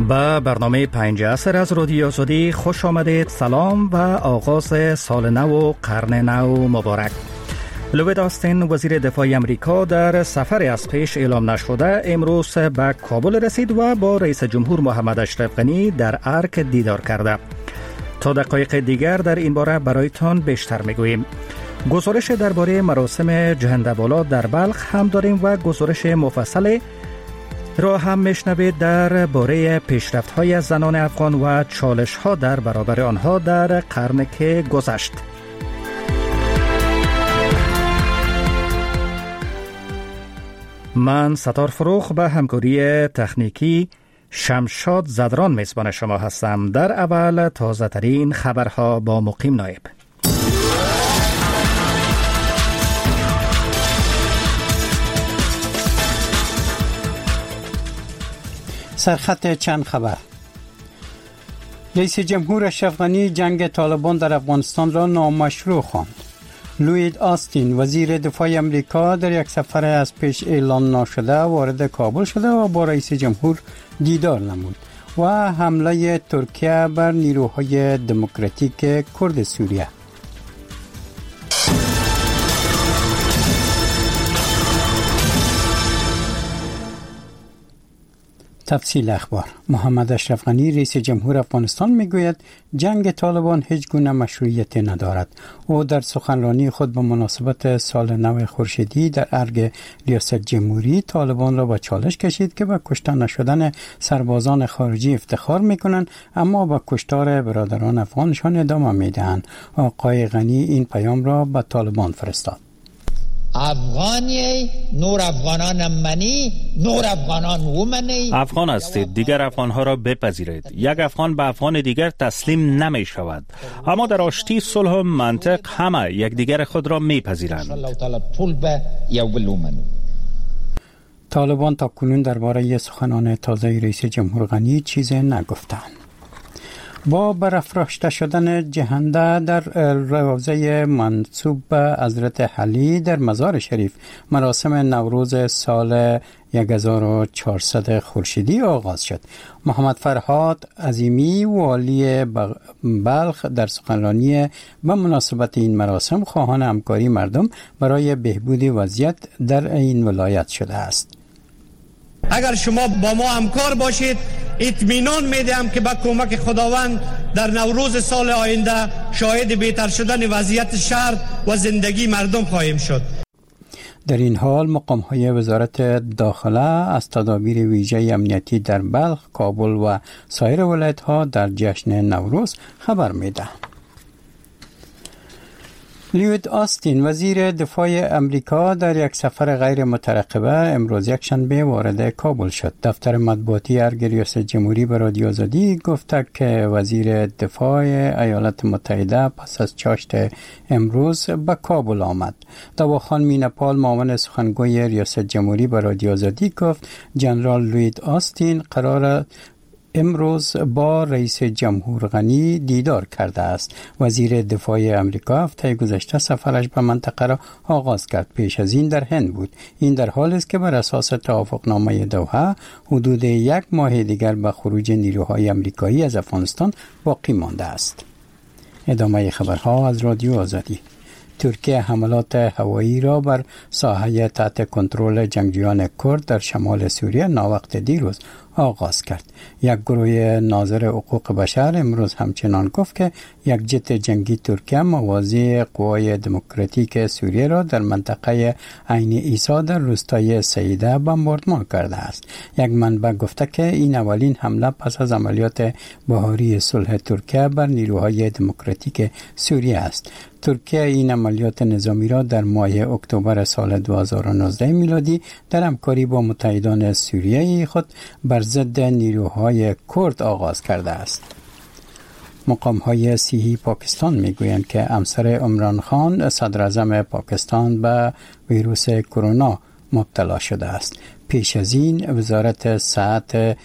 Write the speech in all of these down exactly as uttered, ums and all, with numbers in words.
به برنامه پنج عصر از رادیو آزادی خوش آمدید. سلام و آغاز سال نو و قرن نو مبارک. لوید آستین وزیر دفاع امریکا در سفر از پیش اعلام نشده امروز به کابل رسید و با رئیس جمهور محمد اشرف غنی در ارک دیدار کرده. تا دقایق دیگر در این باره برایتان بیشتر میگوییم. گزارش درباره مراسم جهندبالا در بلخ هم داریم و گزارش مفصل را هم میشنوید در باره پیشرفت‌های زنان افغان و چالش‌ها در برابر آنها در قرن که گذشت. من ستار فروخ به همکاری تکنیکی شمشاد زدران میزبان شما هستم. در اول تازه ترین خبرها با مقیم نایب. سرخط چند خبر. رئیس جمهور اشرف غنی جنگ طالبان در افغانستان را نامشروع خواند. لوید آستین وزیر دفاع امریکا در یک سفر از پیش اعلام نشده وارد کابل شده و با رئیس جمهور دیدار نمود و حمله ترکیه بر نیروهای دموکراتیک کرد سوریه. تفصیل اخبار. محمد اشرف غنی رئیس جمهور افغانستان میگوید جنگ طالبان هیچ گونه مشروعیت ندارد. او در سخنرانی خود به مناسبت سال نو خورشیدی در ارگ ریاست جمهوری طالبان را به چالش کشید که به کشته نشدن سربازان خارجی افتخار میکنند اما به کشتار برادران افغانشان ادامه میدهند. آقای غنی این پیام را به طالبان فرستاد. افغانی نور افغانان منی نور افغانان ومنی. افغان هستید، دیگر افغانها را بپذیرید. یک افغان به افغان دیگر تسلیم نمی شود، اما در آشتی صلح و منطق همه یک دیگر خود را می پذیرند. طالبان تا کنون درباره سخنان تازه رئیس جمهور غنی چیزی نگفتند. با برافراشته شدن جهنده در روضه منسوب به حضرت علی در مزار شریف مراسم نوروز سال هزار و چهارصد خورشیدی آغاز شد. محمد فرهاد عظیمی والی بلخ در سخنرانی به مناسبت این مراسم خواهان همکاری مردم برای بهبود وضعیت در این ولایت شده است. اگر شما با ما همکار باشید اطمینان میدم که با کمک خداوند در نوروز سال آینده شاهد بهتر شدن وضعیت شهر و زندگی مردم خواهیم شد. در این حال مقام‌های وزارت داخله از تدابیر ویژه امنیتی در بلخ، کابل و سایر ولایت‌ها در جشن نوروز خبر می‌دهند. لوید آستین وزیر دفاع امریکا در یک سفر غیر مترقبه امروز یک شنبه وارد کابل شد. دفتر مطبوعاتی ارگ ریاست جمهوری به رادیو آزادی گفته که وزیر دفاع ایالات متحده پس از چاشت امروز به کابل آمد. دواخان مینپال معاون سخنگوی ریاست جمهوری به رادیو آزادی گفت جنرال لوید آستین قرار امروز با رئیس جمهور غنی دیدار کرده است. وزیر دفاع امریکا هفته گذشته سفرش به منطقه را آغاز کرد. پیش از این در هند بود. این در حالی است که بر اساس توافقنامه دوحه حدود یک ماه دیگر به خروج نیروهای امریکایی از افغانستان باقی مانده است. ادامه خبرها از رادیو آزادی. ترکیه حملات هوایی را بر ساحه تحت کنترل جنگجویان کرد در شمال سوریه ناوقت دیروز آغاز کرد. یک گروه ناظر حقوق بشر امروز همچنان گفت که یک جت جنگی ترکیه موازی قوای دموکراتیک سوریه را در منطقه عین عیسی در روستای سیده بمباردمان کرده است. یک منبع گفته که این اولین حمله پس از عملیات بهاری صلح ترکیه بر نیروهای دموکراتیک سوریه است. ترکیه این عملیات نظامی را در ماه اکتبر سال دو هزار و نوزده میلادی در همکاری با متحدان سوریه خود بر ضد نیروهای کرد آغاز کرده است. مقام‌های صحی پاکستان میگویند که همسر عمران خان صدر اعظم پاکستان به ویروس کرونا مبتلا شده است. پیش از این وزارت صحت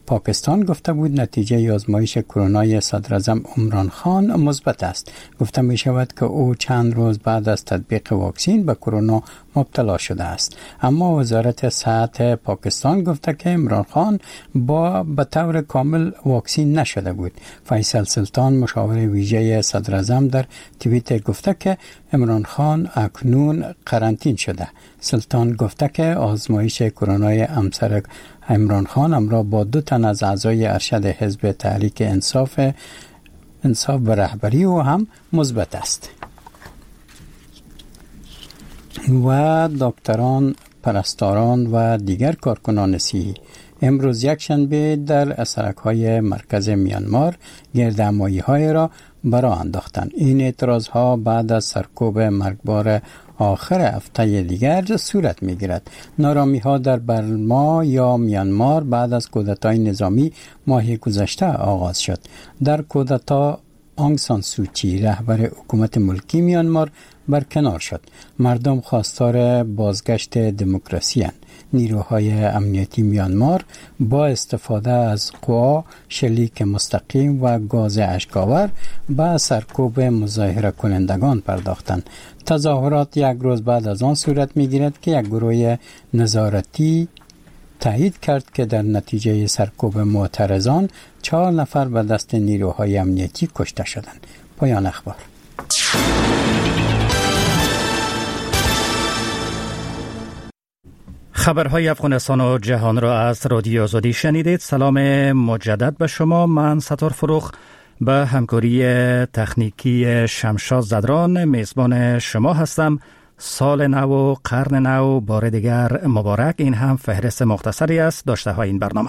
پاکستان گفته بود نتیجه آزمایش کرونای صدر اعظم عمران خان مثبت است. گفته می شود که او چند روز بعد از تطبیق واکسن به کرونا مبتلا شده است. اما وزارت صحت پاکستان گفته که عمران خان با به طور کامل واکسن نشده بود. فیصل سلطان مشاور ویژه صدر اعظم در توییتر گفته که عمران خان اکنون قرنطین شده. سلطان گفته که آزمایش کرونای همسر عمران خان همراه با دو تن از اعضای ارشد حزب تحریک انصاف انصاف و رهبری او هم مثبت است. و دکتران، پرستاران و دیگر کارکنان صحی امروز یک شنبه در سرک‌های مرکز میانمار گردهمایی‌های را براه انداختند. این اعتراض‌ها بعد از سرکوب مرگبار آخر هفته دیگر صورت می‌گیرد. نارامی‌ها در برما یا میانمار بعد از کودتای نظامی ماه گذشته آغاز شد. در کودتا آنگ سان سوچی رهبر حکومت ملکی میانمار برکنار شد. مردم خواستار بازگشت دموکراسی اند. نیروهای امنیتی میانمار با استفاده از قوا، شلیک مستقیم و گاز اشک‌آور به سرکوب مظاهره کنندگان پرداختند. تظاهرات یک روز بعد از آن صورت می‌گیرد که یک گروه نظارتی تایید کرد که در نتیجه سرکوب معترضان چهار نفر به دست نیروهای امنیتی کشته شدند. پایان اخبار. خبرهای افغانستان و جهان را از رادیو آزادی شنیدید. سلام مجدد به شما. من ستار فروخ به همکاری تکنیکی شمشاد زدران میزبان شما هستم. سال نو و قرن نو بار دیگر مبارک. این هم فهرست مختصری است داشته های این برنامه.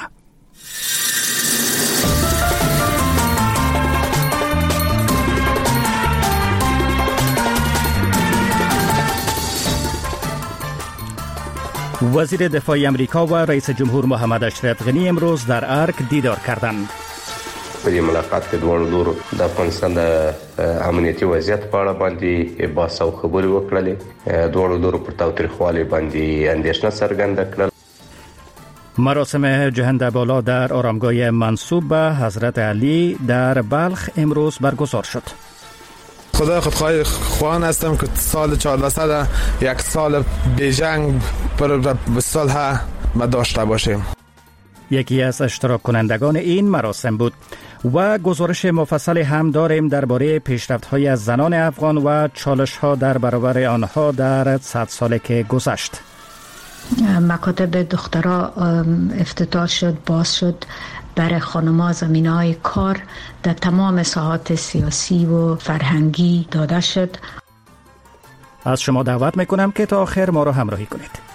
وزیر دفاع امریکا و رئیس جمهور محمد اشرف غنی امروز در ارک دیدار کردند. په دې ملاقات کې دوه دورو د افغانستان د امنیتي وضعیت په اړه باندې بحث او خبرې وکړلې. دوه دورو پر تاوتریخوالي باندې اندېښنه څرګنده کړه. مراسم جهنده بالا در آرامگاه منسوب به حضرت علی در بلخ امروز برگزار شد. خدا خودخواه خواهان هستم که سال چهارصد یک سال بیجنگ پر صلح ما داشته باشیم. یکی از اشتراک کنندگان این مراسم بود. و گزارش مفصل هم داریم درباره پیشرفت‌های از زنان افغان و چالش‌ها در برابر آنها در صد ساله که گذشت. مکاتب دخترها افتتاح شد، باز شد برای خانم‌ها زمینه‌های کار در تمام ساحات سیاسی و فرهنگی داده شد. از شما دعوت میکنم که تا آخر ما را همراهی کنید.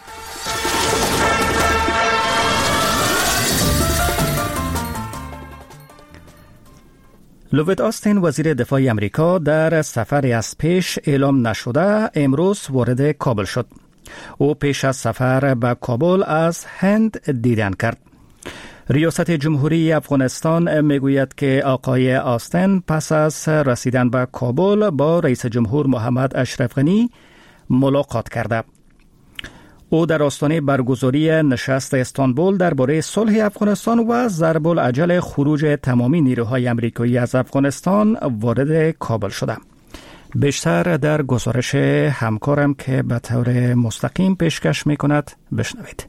لوید آستین وزیر دفاع امریکا در سفری از پیش اعلام نشده امروز وارد کابل شد. او پیش از سفر به کابل از هند دیدن کرد. ریاست جمهوری افغانستان میگوید که آقای آستین پس از رسیدن به کابل با رئیس جمهور محمد اشرف غنی ملاقات کرده. او در آستانه برگزاری نشست استانبول درباره صلح افغانستان و ضرب العجل خروج تمامی نیروهای امریکایی از افغانستان وارد کابل شده. بیشتر در گزارش همکارم که به طور مستقیم پیشکش میکند بشنوید.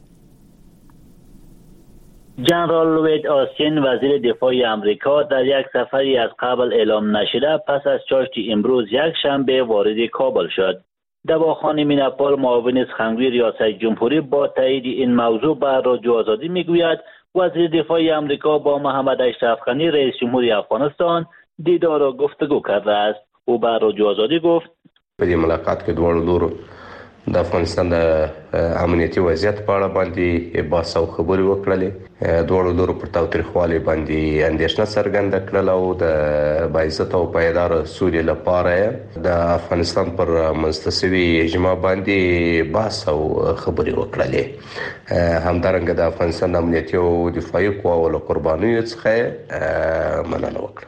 جنرال لوید آستین وزیر دفاع امریکا در یک سفری از قبل اعلام نشده پس از چاشت امروز یک شنبه وارد کابل شد. دواخان میناپول معاون سخنگوی ریاست جمهوری با تایید این موضوع بر رادیو آزادی میگوید وزیر دفاع امریکا با محمد اشرف غنی رئیس جمهوری افغانستان دیدار و گفتگو کرده است. او بر رادیو آزادی گفت په دې ملاقات کې دوه دورو د افغانستان د امنیتي وضعیت په اړه باندې بحث او خبرې وکړلې. دوه دورو پر تاوتریخوالي باندې اندېښنه څرګنده کړل او د باعث او پایدار سولې لپاره د افغانستان پر منځته اجماع باندې بحث او خبرې وکړلې. همدارنګه د افغانستان امنیتي او دفاعي قواو له قربانیو څخه مننه وکړه.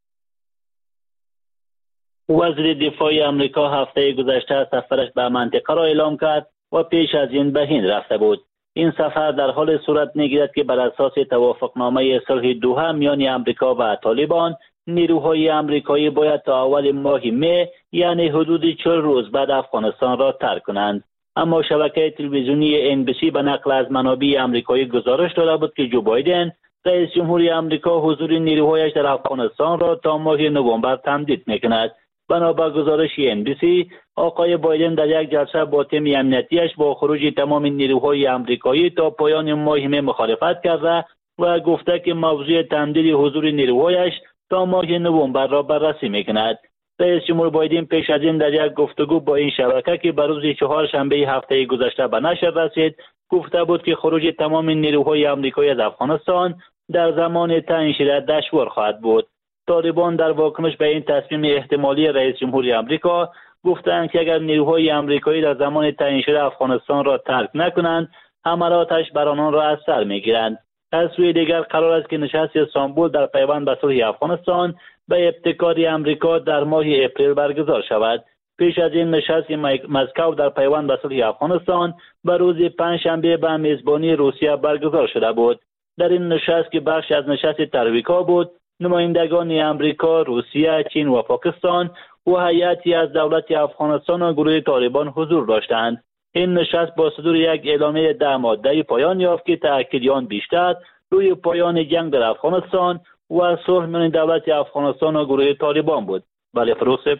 وزیر دفاع امریکا هفته گذشته سفرش به منطقه را اعلام کرد و پیش از این به هند رفته بود. این سفر در حال صورت میگیرد که بر اساس توافقنامه صلح دوحه میان آمریکا و طالبان، نیروهای آمریکایی باید تا اول ماه می، یعنی حدود چهل روز بعد افغانستان را ترک کنند. اما شبکه تلویزیونی ان بی سی به نقل از منابع آمریکایی گزارش داده بود که جو بایدن، رئیس جمهوری آمریکا، حضور نیروهایش در افغانستان را تا ماه نوامبر تمدید میکند. بنابر گزارش ان بی سی، آقای بایدن در یک جلسه با تیم امنیتیش با خروج تمام نیروهای آمریکایی تا پایان ماه می مخالفت کرده و گفته که موضوع تمدید حضور نیروهایش تا ماه نوامبر را بررسی میکند. رئیس جمهور بایدن پیش از این در یک گفتگو با این شبکه که بر روز چهارشنبه هفته گذشته به نشر رسید، گفته بود که خروج تمام نیروهای آمریکایی از افغانستان در زمان تعیین شده دشوار خواهد بود. طالبان در واکنش به این تصمیم احتمالی رئیس جمهوری آمریکا گفتند که اگر نیروهای آمریکایی در زمان تعیین شده افغانستان را ترک نکنند، حملاتش بر آنان را از سر میگیرند. از سوی دیگر قرار است که نشست استانبول در پیوند به صلح افغانستان به ابتکار آمریکا در ماه اپریل برگزار شود. پیش از این نشست مسکو در پیوند به صلح افغانستان به روز پنجشنبه به میزبانی روسیه برگزار شده بود. در این نشست که بخش از نشست ترویکا بود، نمایندگان آمریکا، روسیه، چین و پاکستان و هیئتی از دولت افغانستان و گروه طالبان حضور داشتند. این نشست با صدور یک اعلامیه ده ماده‌ای پایان یافت که تأکید آن بیشتر روی پایان جنگ در افغانستان و صلح میان دولت افغانستان و گروه طالبان بود. بله فروخ.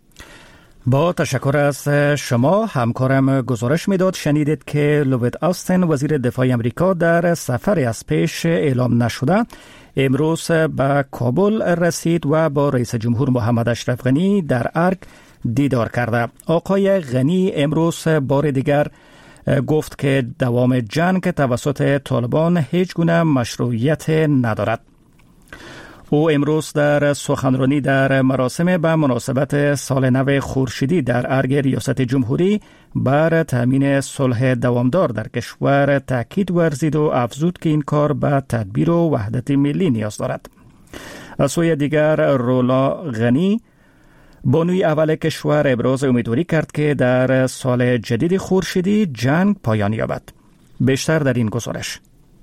با تشکر از شما. همکارم گزارش میداد شنیدید که لوید آستین، وزیر دفاع امریکا، در سفری از پیش اعلام نشده امروز به کابل رسید و با رئیس جمهور محمد اشرف غنی در ارگ دیدار کرده. آقای غنی امروز بار دیگر گفت که دوام جنگ توسط طالبان هیچ گونه مشروعیت ندارد. او امروز در سخنرانی در مراسم به مناسبت سال نو خورشیدی در ارگ ریاست جمهوری بر تامین صلح دوامدار در کشور تاکید ورزید و افزود که این کار به تدبیر و وحدت ملی نیاز دارد. از سوی دیگر رولا غنی، بانوی اول کشور، ابراز امیدواری کرد که در سال جدید خورشیدی جنگ پایان یابد. بیشتر در این گزارش.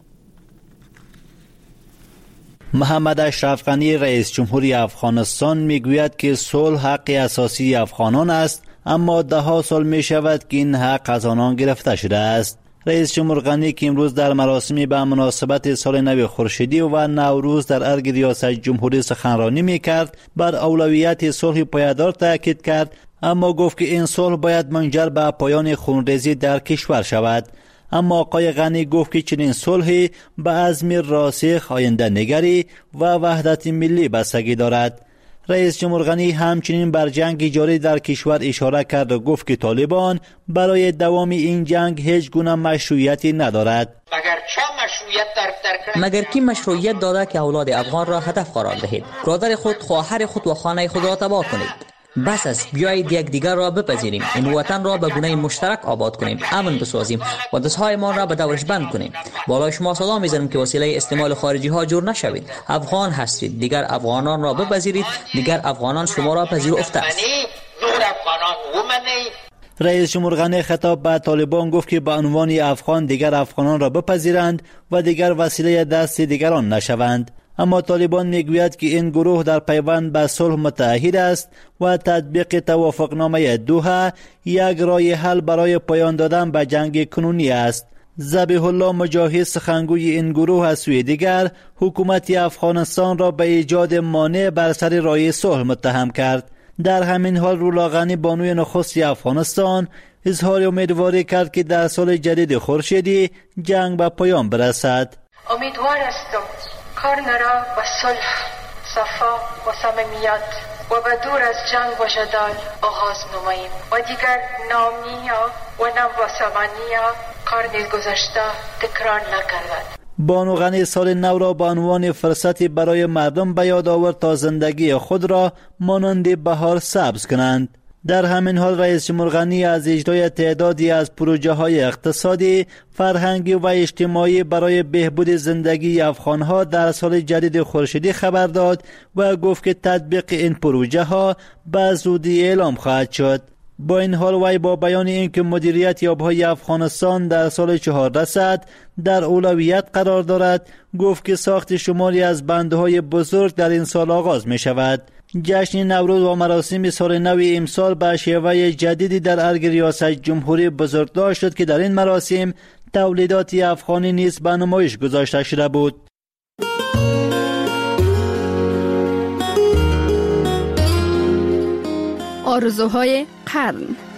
محمد اشرف غنی، رئیس جمهوری افغانستان، میگوید که صلح حق اساسی افغانان است، اما ده ها سال می شود که این حق از آنان گرفته شده است. رئیس جمهور غنی که امروز در مراسمی به مناسبت سال نو خورشیدی و نوروز در ارگ ریاست جمهوری سخنرانی میکرد، بر اولویت صلح پایدار تاکید کرد، اما گفت که این صلح باید منجر به پایان خونریزی در کشور شود. اما آقای غنی گفت که چنین صلحی به عزم راسخ، آینده نگری و وحدت ملی بستگی دارد. رئیس جمهور غنی همچنین بر جنگ جاری در کشور اشاره کرد و گفت که طالبان برای دوام این جنگ هیچ گونه مشروعیتی ندارد. مگر کی مشروعیت داده که اولاد افغان را هدف قرار دهید؟ برادر خود، خواهر خود و خانه خود را تباه کنید. بس است، بیایید یک دیگر را بپذیریم، این وطن را به گونه مشترک آباد کنیم، امن بسازیم و دست‌هایمان را به دورش بند کنیم. بالای شما صدا می‌زنم که وسیله استعمال خارجی ها جور نشوید. افغان هستید، دیگر افغانان را بپذیرید، دیگر افغانان شما را پذیرفته است. رئیس جمهور غنی خطاب به طالبان گفت که به عنوان افغان دیگر افغانان را بپذیرند و دیگر وسیله دست دیگران نشوند. اما طالبان میگوید که این گروه در پیوند به صلح متعهد است و تطبیق توافقنامه دوحه یک راه حل برای پایان دادن به جنگ کنونی است. ذبیح الله مجاهد، سخنگوی این گروه، از سوی دیگر حکومت افغانستان را به ایجاد مانع بر سر راه صلح متهم کرد. در همین حال رولا غنی، بانوی نخست افغانستان، اظهار امیدواری کرد که در سال جدید خورشیدی جنگ به پایان برسد. امیدوار هستم کار نرا و صلح، صفا و صمیمیت و به دور از جنگ و جدال آغاز نماییم و دیگر نامیا و نامواسمانیا کار نیز گذشته تکرار نکردد. بانو غنی سال نو را به عنوان فرصتی برای مردم به یاد آورد تا زندگی خود را مانند بهار سبز کنند. در همین حال رئیس جمهور غنی از اجرای تعدادی از پروژه های اقتصادی، فرهنگی و اجتماعی برای بهبود زندگی افغانها در سال جدید خورشیدی خبر داد و گفت که تطبیق این پروژه ها به زودی اعلام خواهد شد. با این حال وی با بیان اینکه مدیریت آبهای افغانستان در سال چهاردهصد در اولویت قرار دارد، گفت که ساخت شماری از بندهای بزرگ در این سال آغاز می شود. جشن نوروز و مراسم سال نو امسال به شیوه جدیدی در ارگ ریاست جمهوری بزرگداشت شد که در این مراسم تولیدات افغانی نیز به نمایش گذاشته شده بود. آرزوهای قرن.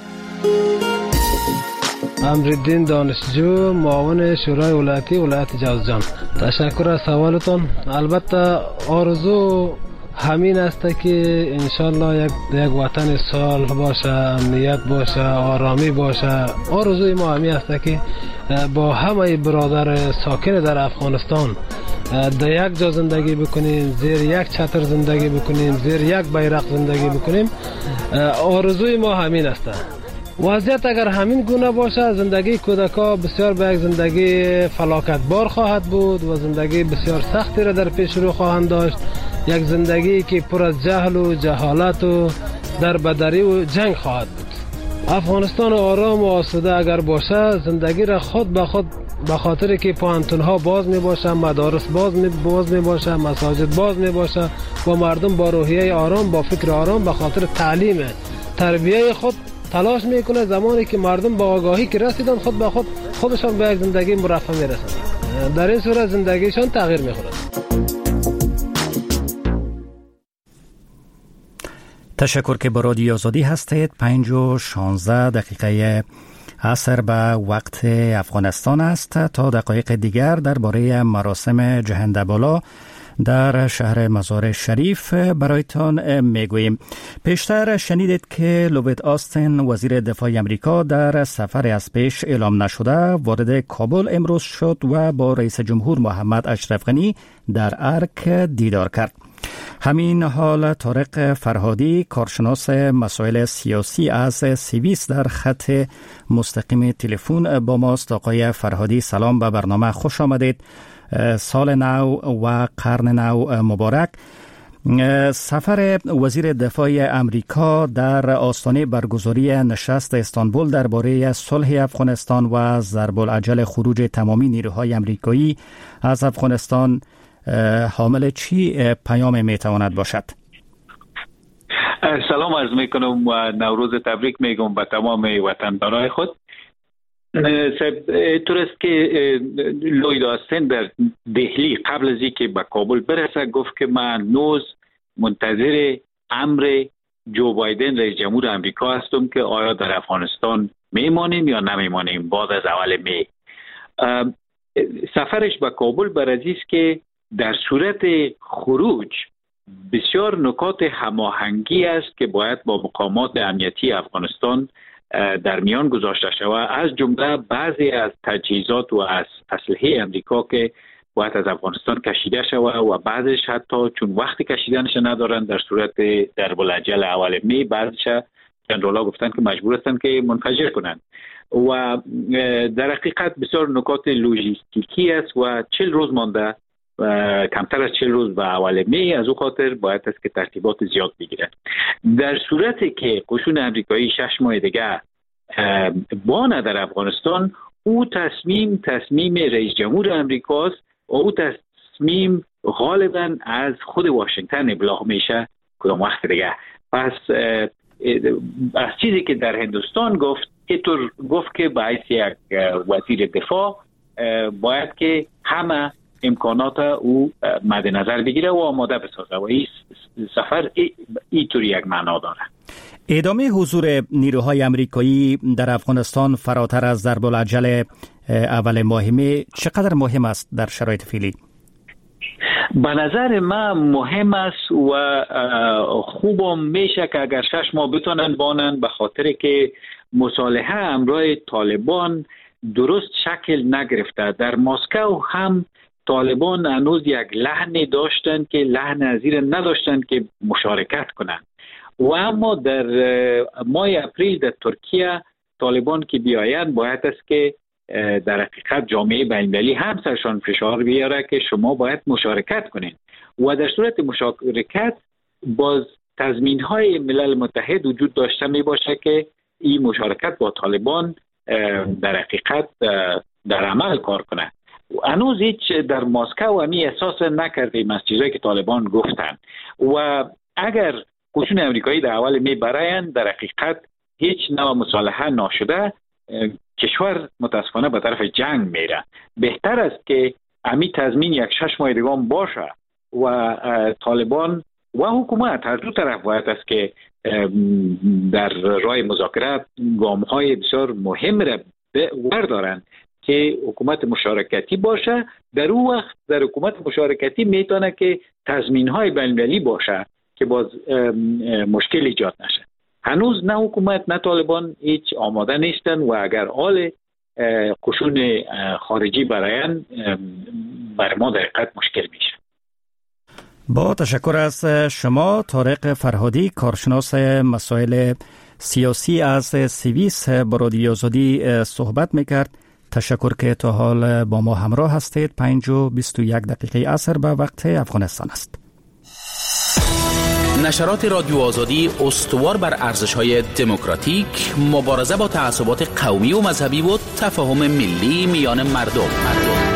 امرالدین دانشجو، معاون شورای ولایتی ولایت جوزجان. تشکر از سوالتون. البته آرزو همین است که انشالله یک یک وطن صلح باشه، امنیت باشه، آرامی باشه. آرزوی ما همین است که با همه برادر ساکن در افغانستان در یک جا زندگی بکنیم، زیر یک چتر زندگی بکنیم، زیر یک بیرق زندگی بکنیم. آرزوی ما همین است. وضعیت اگر همین گونه باشه، زندگی کودکا بسیار به یک زندگی فلاکت بار خواهد بود و زندگی بسیار سختی را در پیش رو خواهند داشت. یک زندگی که پر از جهل و جهالت و دربدری و جنگ خواهد بود. افغانستان آرام و آسوده اگر باشه، زندگی را خود به خود به خاطر که پوهنتون ها باز می باشه، مدارس باز می باز می باشه، مساجد باز می باشه و مردم با روحیه آرام، با فکر آرام، به خاطر تعلیم تربیه خود تلاش میکنه. زمانی که مردم با آگاهی که رسیدن، خود به خود خودشان به یک زندگی مرفه میرسند. در این صورت زندگیشان تغییر میخورد. تشکر که با رادیو آزادی هستید. پنج و شانزده دقیقه عصر به وقت افغانستان است. تا دقایق دیگر درباره مراسم جهنده بالا در شهر مزار شریف برایتان میگوییم. پیشتر شنیدید که لوید آستین، وزیر دفاع امریکا، در سفر از پیش اعلام نشده وارد کابل امروز شد و با رئیس جمهور محمد اشرف غنی در ارک دیدار کرد. همین حال طارق فرهادی، کارشناس مسائل سیاسی از سیویس، در خط مستقیم تلفن با ماست. آقای فرهادی سلام، به برنامه خوش آمدید. سال نو و قرن نو مبارک. سفر وزیر دفاع امریکا در آستانه برگزاری نشست استانبول درباره صلح افغانستان و ضرب العجل خروج تمامی نیروهای امریکایی از افغانستان حامل چی پیام میتواند باشد؟ سلام عرض میکنم و نوروز تبریک میگم به تمام وطندارای خود. طور است که لوید آستین در دهلی قبل از اینکه به کابل برسه گفت که من نوز منتظر امر جو بایدن رئیس جمهور امریکا هستم که آیا در افغانستان میمانیم یا نمیمانیم بعد از اول می. سفرش به کابل برای است که در صورت خروج بسیار نکات هماهنگی است که باید با مقامات امنیتی افغانستان در میان گذاشته شود، از جمله بعضی از تجهیزات و از اسلحه امریکا که باید از افغانستان کشیده شود و بعضش حتی چون وقتی کشیدنش ندارن در صورت ضرب العجل اول می، بعضش جنرالا گفتن که مجبور هستن که منفجر کنند و در حقیقت بسیار نکات لوجستیکی است و چهل روز مانده، کمتر از چهل روز به اول می، از او خاطر باید است که ترتیبات زیاد بگیرد. در صورتی که قشون امریکایی شش ماه دیگه بانه در افغانستان، او تصمیم تصمیم رئیس جمهور امریکاست و او تصمیم غالبا از خود واشنگتن ابلاغ میشه کدام وقت دیگه. پس از چیزی که در هندوستان گفت، اینطور گفت که باید یک وزیر دفاع باید که همه امکانات او مد نظر بگیره و آماده بسازه و این سفر اینطوری یک معنا داره. ادامه حضور نیروهای امریکایی در افغانستان فراتر از ضرب العجل اول ماه می چقدر مهم است در شرایط فعلی؟ به نظر من مهم است و خوبم میشه که اگر شش ماه بتونن بانن، به خاطر که مصالحه همراه طالبان درست شکل نگرفته. در مسکو هم طالبان هنوز یک لحنی داشتند که لحن از این نداشتند که مشارکت کنند و اما در ماه اپریل در ترکیه طالبان که بیایند باید است که در حقیقت جامعه بین‌المللی هم سرشان فشار بیاره که شما باید مشارکت کنید و در صورت مشارکت باز تضمین‌های ملل متحد وجود داشته می باشه که این مشارکت با طالبان در حقیقت در عمل کار کنه. هنوز هیچ در مسکو همی احساس نکردیم از چیزایی که طالبان گفتن و اگر قشون امریکایی در اول می برایند در حقیقت هیچ نوع مصالحه ناشده کشور متاسفانه به طرف جنگ میره. بهتر است که همی تضمین یک شش ماه دیگه باشه و طالبان و حکومت هر دو طرف باید است که در راه مذاکره گام‌های بسیار مهم را بردارند که حکومت مشارکتی باشه. در اون وقت در حکومت مشارکتی میتونه که تضمین‌های بین‌المللی باشه که باز مشکل ایجاد نشه. هنوز نه حکومت نه طالبان هیچ آماده نیستن و اگر حال قشون خارجی براین بر ما در حقیقت مشکل میشه. با تشکر از شما طارق فرهادی، کارشناس مسائل سیاسی از سوئیس، با رادیو آزادی صحبت میکرد. تشکر که تا حال با ما همراه هستید. پنج و بیست و یک دقیقه عصر به وقت افغانستان است. نشرات رادیو آزادی استوار بر ارزش‌های دموکراتیک، مبارزه با تعصبات قومی و مذهبی و تفاهم ملی میان مردم. مردم.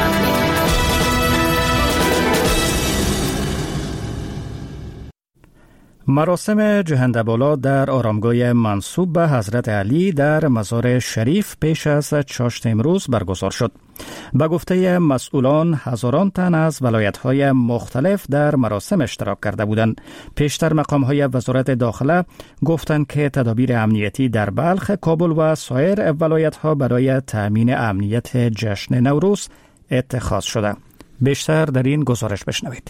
مراسم جهندبالا در آرامگاه منسوب به حضرت علی در مزار شریف پیش از چاشت امروز برگزار شد. به گفته مسئولان هزاران تن از ولایت‌های مختلف در مراسم اشتراک کرده بودند. پیشتر مقام‌های وزارت داخله گفتند که تدابیر امنیتی در بلخ، کابل و سایر ولایت‌ها برای تأمین امنیت جشن نوروز اتخاذ شده. بیشتر در این گزارش بشنوید.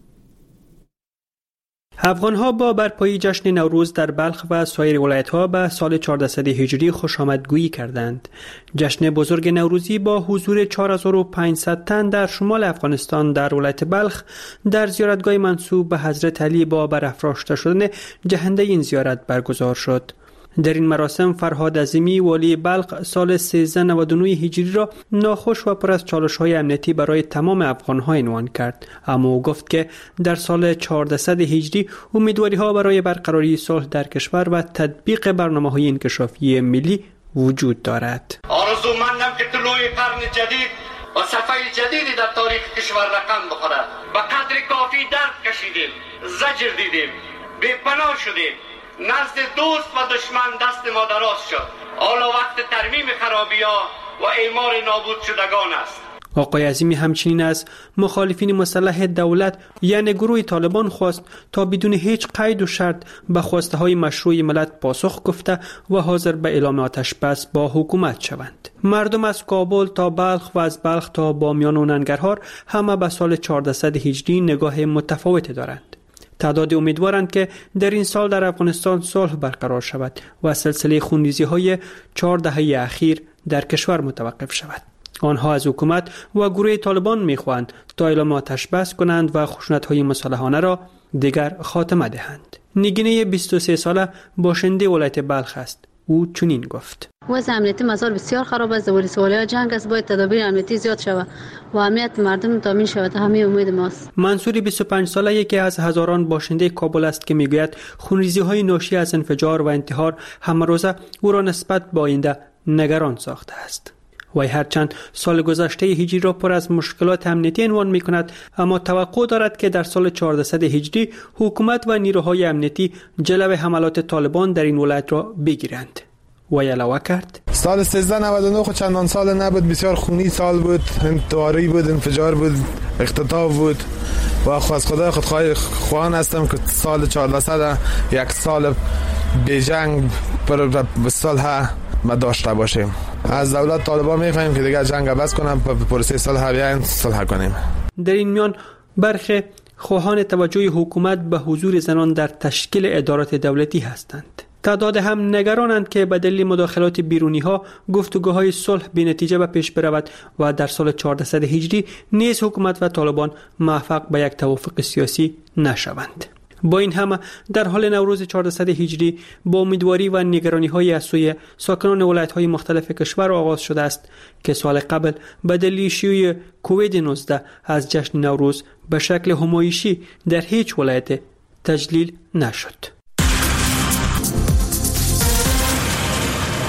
افغان‌ها با برپایی جشن نوروز در بلخ و سایر ولایت‌ها به سال چهاردهصد هجری خوش آمدگویی کردند. جشن بزرگ نوروزی با حضور چهار هزار و پانصد تن در شمال افغانستان در ولایت بلخ در زیارتگاه منسوب به حضرت علی با برافراشته شدن جهنده این زیارت برگزار شد. در این مراسم فرهاد عظیمی والی بلخ سال سیزده نود و نه هجری را ناخوش و پر از چالش‌های امنیتی برای تمام افغان‌ها عنوان کرد، اما او گفت که در سال چهاردهصد هجری امیدواری‌ها برای برقراری صلح در کشور و تطبیق برنامه‌های انکشافی ملی وجود دارد. آرزومندم که طلوع قرن جدید و صفحه جدیدی در تاریخ کشور رقم بخورد. به قدر کافی درد کشیدیم، زجر دیدیم، بی‌پناه شدیم. نزد دوست و دشمن دست ما دراز شد. حالا وقت ترمیم خرابی‌ها و اعمار نابود شدگان است. آقای عظیمی همچنین از مخالفین مسلح دولت یعنی گروه طالبان خواست تا بدون هیچ قید و شرط به خواسته های مشروع ملت پاسخ گفته و حاضر به اعلام آتش بس با حکومت شوند. مردم از کابل تا بلخ و از بلخ تا بامیان و ننگرهار همه به سال چهاردهصد هجری نگاه متفاوتی دارند. تعداد امیدوارند که در این سال در افغانستان صلح برقرار شود و سلسله خونریزی های چهار دهه اخیر در کشور متوقف شود. آنها از حکومت و گروه طالبان میخواهند تا اعلام آتش بس کنند و خشونت‌های مصالحانه را دیگر خاتمه دهند. نگینه بیست و سه ساله باشنده ولایت بلخ است. او چنین گفت: وضع امنیتی مزار بسیار خراب است. زوری سوالی جنگ است. باید تدابیر امنیتی زیاد شود و امنیت مردم تامین شود. همه امید ماست. منصور بیست و پنج ساله یکی از هزاران باشنده کابل است که میگوید خونریزی‌های ناشی از انفجار و انتحار همه روزه او را نسبت به آینده نگران ساخته است. وی هرچند سال گذشته هجری را پر از مشکلات امنیتی عنوان می کند، اما توقع دارد که در سال چهاردهصد هجری حکومت و نیروهای امنیتی جلوه حملات طالبان در این ولایت را بگیرند. وی علاوه کرد: سال سیزده نود و نه خود چندان سال نبود، بسیار خونی سال بود، انتحاری بود، انفجار بود، اختطاف بود و خواست خدا خودخواه خواهان هستم که سال چهاردهصد یک سال بی جنگ پر صلح ما داشته باشیم. از دولت طالبان می‌خوایم که دیگه جنگ بس کنن، پروسه صلح بیاین صلح کنیم. در این میان برخی خواهان توجه حکومت به حضور زنان در تشکیل ادارات دولتی هستند. تعداد هم نگرانند که به دلیل مداخلات بیرونی ها گفتگوهای صلح بی نتیجه به پیش برود و در سال چهاردهصد هجری نیز حکومت و طالبان موفق به یک توافق سیاسی نشوند. با این همه در حال نوروز چهاردهصد هجری با امیدواری و نگرانی های از سوی ساکنان ولایت های مختلف کشور آغاز شده است که سال قبل به دلیل شیوع کووید نوزده از جشن نوروز به شکل همایشی در هیچ ولایت تجلیل نشد.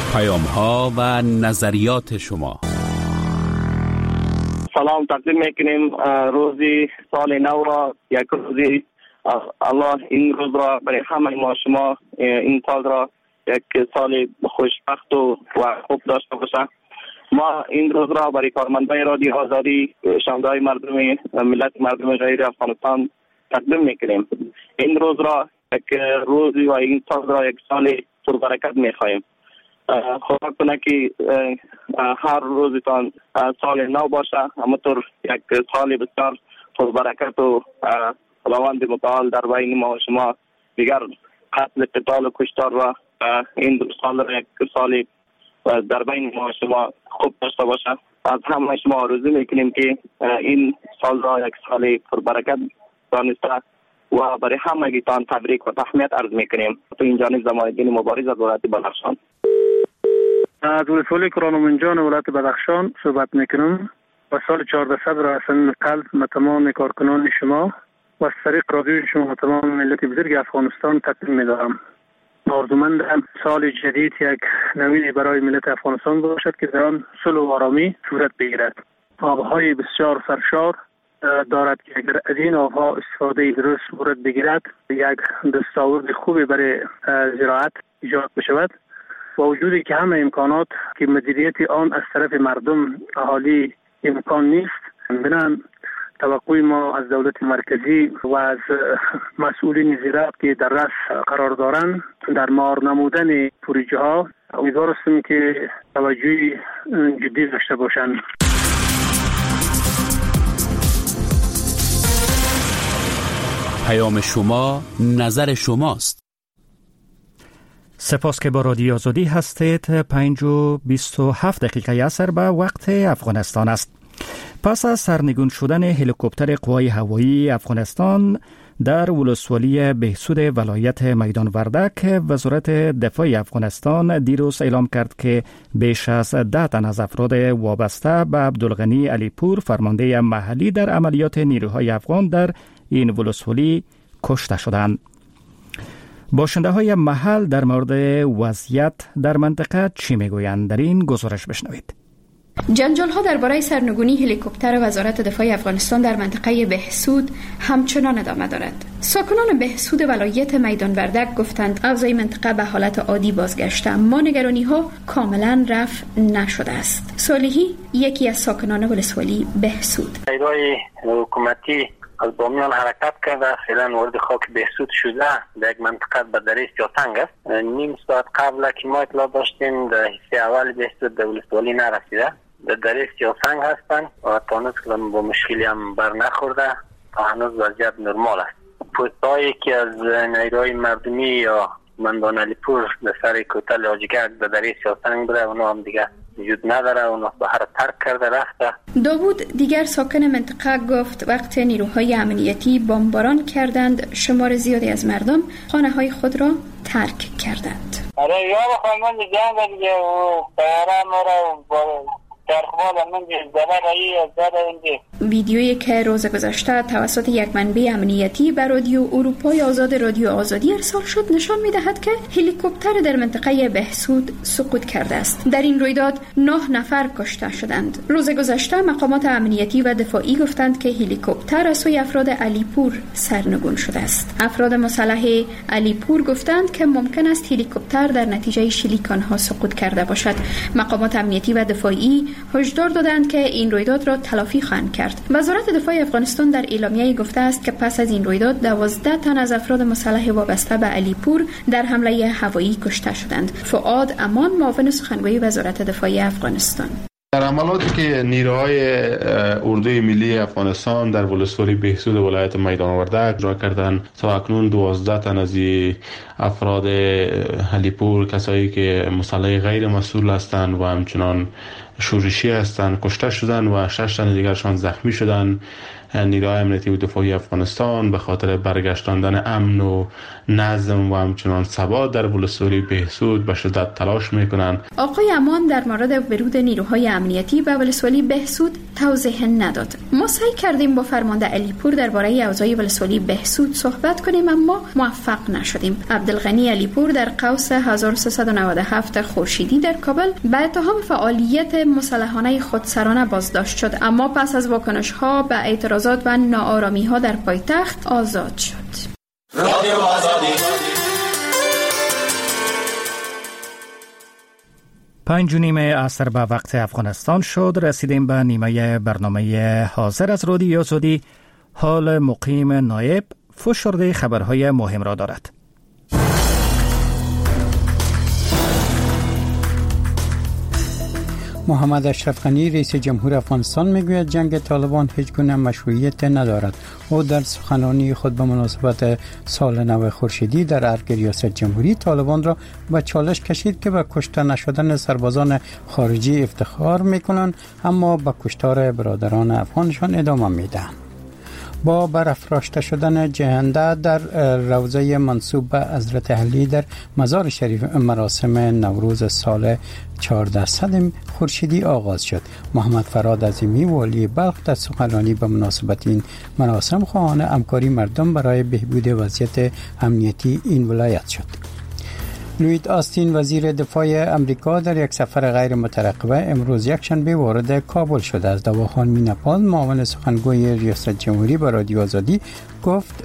پیام ها و نظریات شما. سلام تقدیم میکنیم روزی سال نو را، یک روزی الله این روز را برای همه ما شما این سال را یک سال خوشبخت و خوب داشته باشه. ما این روز را برای کارمندان رادیو آزادی، شنوندگان مردم ملت مردم غیر افغانستان تقدیم میکنیم. این روز را یک روزی و این سال را یک سال پربرکت میخواهیم. خدا کنه که هر روزتان سال نو باشه، همونطور یک سال بسیار پربرکت و خداوند متعال در بین ما و شما دیگر قتل، قتال و کشتار را این دو سال را یک سال در بین ما و شما خوب داشته باشه. از همه شما آرزو میکنیم که این سال را یک سال پربرکت دانسته و برای همگیتان تبریک و تهنیت عرض میکنیم. تو این جانب زمایدین مبارز از ولایت بدخشان. از ولسوالی کرانومنجان ولایت بدخشان صحبت میکنم و سال چهاردهصد را از قلب به تمام کارکنان شما و از طریق رادیوی شما و تمام ملت بزرگ افغانستان تقدیم میدارم. آرزومندم سال جدید یک نویدی برای ملت افغانستان باشد که در آن صلح و آرامی صورت بگیرد. آبهای بسیار سرشار دارد که اگر از این آبها استفاده درست صورت بگیرد یک دستاورد خوبی برای زراعت ایجاد بشود. با وجودی که همه امکانات که مدیریت آن از طرف مردم اهالی امکان نیست، بنابراین توقع ما از دولت مرکزی و از مسئولین زراعت که در رأس قرار دارند در مهار نمودن پروژه ها امیدوار هستیم که توجهی جدی داشته باشند. پیام شما، نظر شماست. سپاس که با رادیو آزادی هستید. پنج و بیست و هفت دقیقه عصر به وقت افغانستان است. پس از سرنگون شدن هلیکوپتر قوای هوایی افغانستان در ولسوالی بهسود ولایت میدان وردک، وزارت دفاع افغانستان دیروز اعلام کرد که بیش از ده تن از افراد وابسته به عبدالغنی علیپور، فرمانده محلی در عملیات نیروهای افغان در این ولسوالی کشته شدند. باشنده های محل در مورد وضعیت در منطقه چی میگویند؟ در این گزارش بشنوید. جنجال ها درباره سرنگونی هلیکوپتر وزارت دفاع افغانستان در منطقه بهسود همچنان ادامه دارد. ساکنان بهسود ولایت میدان وردک گفتند اوضاع منطقه به حالت عادی بازگشته، اما نگرانی ها کاملا رفع نشده است. صالحی یکی از ساکنان ولسوالی بهسود: اداره حکومتی از بامیان حرکت کرده، فعلا وارد خاک بهسود شده، در یک منطقه به دره سیاتنگ است. نیم ساعت قبل که ما اطلاع داشتیم در حصه اول بهسود در ولسوالی نرسیده، در دره سیاتنگ هستند و تا که با مشکلی هم بر نخورده، تا هنوز وضعیت نرمال است. پستایی که از نیروهای مردمی یا مندان علیپور در سر کوتل آجگرد در دره سیاتنگ بوده، اونا هم دیگه وجود نداره، اونا بحر ترک کرده رفته. داوود دیگر ساکن منطقه گفت وقت نیروهای امنیتی بمباران کردند، شمار زیادی از مردم خانه های خود را ترک کردند. آره یا بخواه من جنگ دیگه و بیاره مرا و ترخبال من زده رایی از زده اینجا. ویدیویی که روز گذشته توسط یک منبع امنیتی به رادیو اروپای آزاد رادیو آزادی ارسال شد نشان می‌دهد که هلیکوپتر در منطقه بهسود سقوط کرده است. در این رویداد نه نفر کشته شدند. روز گذشته مقامات امنیتی و دفاعی گفتند که هلیکوپتر از سوی افراد علیپور سرنگون شده است. افراد مسلح علیپور گفتند که ممکن است هلیکوپتر در نتیجه شلیک آنها سقوط کرده باشد. مقامات امنیتی و دفاعی هشدار دادند که این رویداد را تلافی خواهند کرد. وزارت دفاع افغانستان در اعلامیه‌ای گفته است که پس از این رویداد دوازده تن از افراد مسلح وابسته به علیپور در حمله هوایی کشته شدند. فؤاد امان، معاون سخنگوی وزارت دفاع افغانستان: در عملاتی که نیروهای اردوی ملی افغانستان در ولسوالی بهسود ولایت میدان وردک اجرا کردند، تا اکنون دوازده تن از افراد علیپور، کسایی که مسلح غیر مسئول هستند و همچنان شورشی هستند کشته شدند و شش تن دیگرشان زخمی شدند. نیروهای امنیتی و دفاعی افغانستان به خاطر برگشتاندن امن و نظم و همچنان ثبات در ولسوالی بهسود به شدت تلاش میکنند. آقای امان در مورد ورود نیروهای امنیتی به ولسوالی بهسود توضیح نداد. ما سعی کردیم با فرمانده علیپور درباره اوضاع ولسوالی بهسود صحبت کنیم اما موفق نشدیم. عبدالغنی علیپور در قوس هزار و سیصد و نود و هفت خورشیدی در کابل به اتهام فعالیت مسلحانه خودسرانه بازداشت شد اما پس از واکنش‌ها به اعتراضات و ناآرامی‌ها در پایتخت آزاد شد. رادیو آزادی. پنج و نیم عصر به وقت افغانستان شد. رسیدیم به نیمه برنامه حاضر از رادیو آزادی. حال مقیم نایب فشرده خبرهای مهم را دارد. محمد اشرف غنی رئیس جمهور افغانستان میگوید جنگ طالبان هیچ گونه مشروعیت ندارد. او در سخنرانی خود به مناسبت سال نو خورشیدی در ارگ ریاست جمهوری طالبان را به چالش کشید که به کشته نشدن سربازان خارجی افتخار میکنند اما به کشتار برادران افغانشان ادامه میدهند. با برافراشته شدن جهنده در روضه منسوب به حضرت علی در مزار شریف مراسم نوروز سال چهارصد خورشیدی آغاز شد. محمد فراد عظیمی والی بلخ در سخنرانی به مناسبت این مراسم خواهان همکاری مردم برای بهبود وضعیت امنیتی این ولایت شد. لوید آستین وزیر دفاع امریکا در یک سفر غیر مترقبه امروز یکشنبه وارد کابل شده است. دواخان میناپال معاون سخنگوی ریاست جمهوری به رادیو آزادی گفت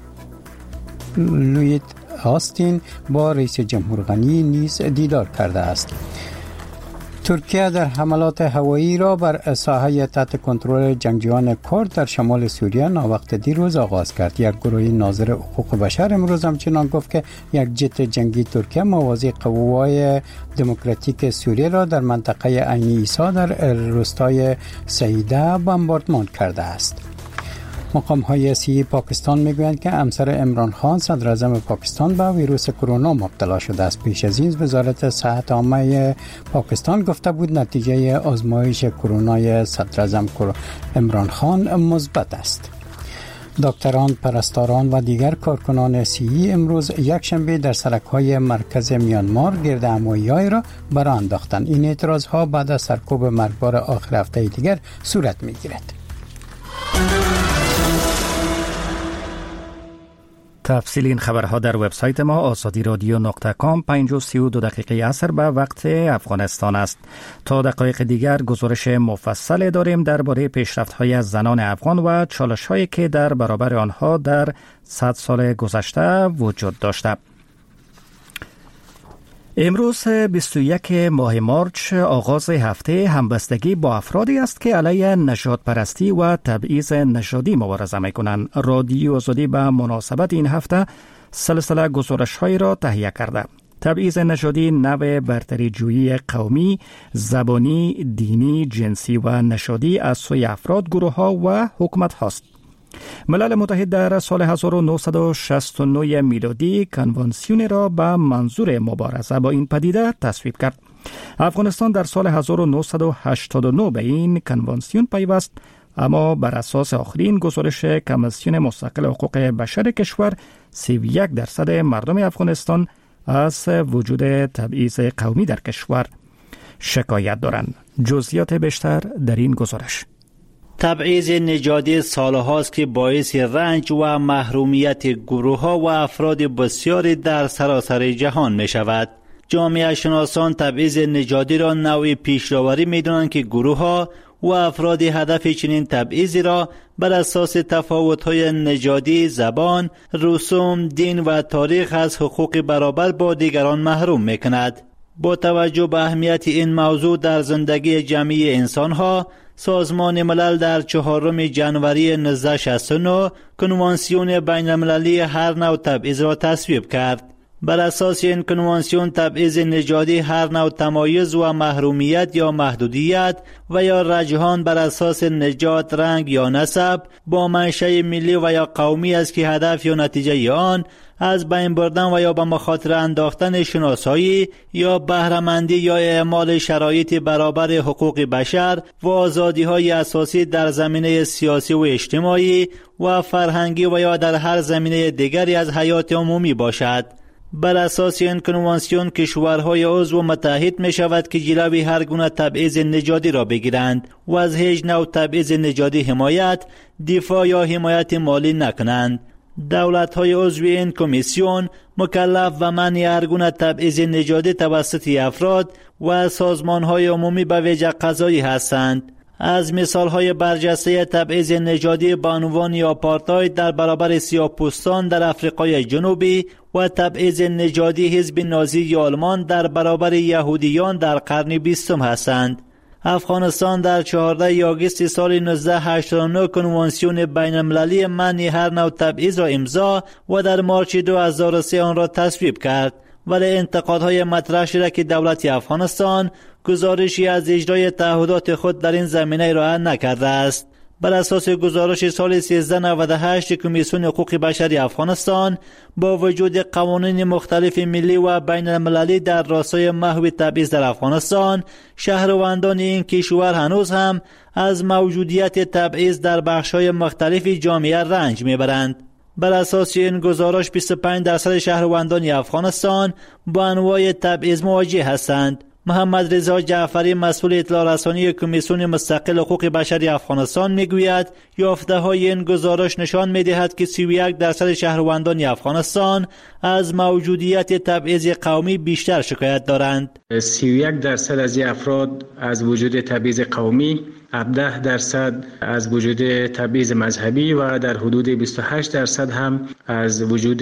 لوید آستین با رئیس جمهور غنی نیز دیدار کرده است. ترکیه در حملات هوایی را بر ساحه تحت کنترل جنگجویان کرد در شمال سوریه ناوقت دیروز آغاز کرد. یک گروه ناظر حقوق بشر امروز همچنان گفت که یک جت جنگی ترکیه موازی قوای دموکراتیک سوریه را در منطقه عین عیسی در روستای سعیده بمباردمان کرده است. مقام های سیاسی پاکستان میگویند که همسر عمران خان صدر اعظم پاکستان به ویروس کرونا مبتلا شده است. پیش از این وزارت صحت عامه پاکستان گفته بود نتیجه آزمایش کرونای صدر اعظم عمران خان مثبت است. دکتران، پرستاران و دیگر کارکنان صحی امروز یکشنبه در سرک‌های مرکز میانمار گرد همایی را برآ انداختند. این اعتراض‌ها بعد از سرکوب مرگبار آخر هفته دیگر صورت می‌گیرد. تفصیل این خبرها در وبسایت ما آزادی رادیو نقطه کام. پنج و سی و دو دقیقه عصر به وقت افغانستان است. تا دقایق دیگر گزارش مفصل داریم درباره پیشرفت‌های زنان افغان و چالش‌هایی که در برابر آنها در صد سال گذشته وجود داشته. امروز بیست و یک ماه مارچ آغاز هفته همبستگی با افرادی است که علیه نژاد پرستی و تبعیض نژادی مبارزه می‌کنند. رادیو آزادی به مناسبت این هفته سلسله گزارش‌هایی را تهیه کرده. تبعیض نژادی نوع برتری جویی قومی، زبانی، دینی، جنسی و نژادی از سوی افراد، گروه‌ها و حکومت هاست. ملل متحد در سال هزار و نهصد و شصت و نه میلادی کنوانسیون را به منظور مبارزه با این پدیده تصویب کرد. افغانستان در سال هزار و نهصد و هشتاد و نه به این کنوانسیون پیوست، اما بر اساس آخرین گزارش کمیسیون مستقل حقوق بشر کشور سی و یک درصد مردم افغانستان از وجود تبعیض قومی در کشور شکایت دارند. جزئیات بیشتر در این گزارش. تبعیض نژادی سالهاست که باعث رنج و محرومیت گروه‌ها و افراد بسیاری در سراسر جهان می شود. جامعه شناسان تبعیض نژادی را نوعی پیش‌روی می‌دانند که گروه‌ها و افراد هدف چنین تبعیضی را بر اساس تفاوت‌های نژادی، زبان، رسوم، دین و تاریخ از حقوق برابر با دیگران محروم می‌کند. با توجه به اهمیت این موضوع در زندگی جمعی انسان‌ها، سازمان ملل در چهارم ژانویه نوزده شصت و نه کنوانسیون بین المللی هر نوع تبعیض را تصویب کرد. بر اساس این کنوانسیون تبعیض نژادی هر نوع تمایز و محرومیت یا محدودیت و یا رجحان بر اساس نژاد، رنگ یا نسب با منشأ ملی و یا قومی است که هدف یا نتیجه آن از بین بردن و یا به مخاطره انداختن شناسایی یا بهره‌مندی یا اعمال شرایط برابر حقوق بشر و آزادی‌های اساسی در زمینه سیاسی و اجتماعی و فرهنگی و یا در هر زمینه دیگری از حیات عمومی باشد. بر اساس این کنوانسیون کشورهای عضو متحد می شود که جلوی هر گونه تبعیض نژادی را بگیرند و از هیچ نوع تبعیض نژادی حمایت، دفاع یا حمایت مالی نکنند. دولت‌های عضو این کمیسیون مکلف و منع هر گونه تبعیض نژادی توسط افراد و سازمان‌های عمومی به ویژه قضایی هستند. از مثال‌های برجسته تبعیض نژادی به عنوان آپارتاید در برابر سیاه‌پوستان در آفریقای جنوبی و تبعیض نژادی حزب نازی آلمان در برابر یهودیان در قرن بیستم هستند. افغانستان در چهاردهم آگوست سال نوزده هشتاد و نه کنوانسیون بین‌المللی منع هر نوع تبعیض را امضا و در مارچ دو هزار و سه آن را تصویب کرد، ولی انتقادهای مطرح شده که دولت افغانستان گزارشی از اجرای تعهدات خود در این زمینه ارائه نکرده است. بر اساس گزارش سال سیزده نود و هشت کمیسیون حقوق بشر افغانستان، با وجود قوانین مختلف ملی و بین المللی در راستای محو تبعیض در افغانستان، شهروندان این کشور هنوز هم از موجودیت تبعیض در بخش‌های مختلف جامعه رنج میبرند. بر اساس این گزارش بیست و پنج درصد شهروندان افغانستان با انواع تبعیض مواجه هستند. محمد رضا جعفری مسئول اطلاع رسانی کمیسیون مستقل حقوق بشر افغانستان میگوید یافته‌های این گزارش نشان می‌دهد که سی و یک درصد شهروندان افغانستان از موجودیت تبعیض قومی بیشتر شکایت دارند. سی و یک درصد از افراد از وجود تبعیض قومی، هفده درصد از وجود تبعیض مذهبی و در حدود بیست و هشت درصد هم از وجود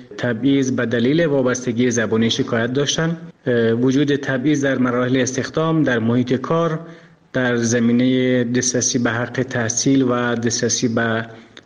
تبعیض به دلیل وابستگی زبانی شکایت داشتند. وجود تبعیض در مراحل استخدام، در محیط کار، در زمینه دسترسی به حق تحصیل و دسترسی به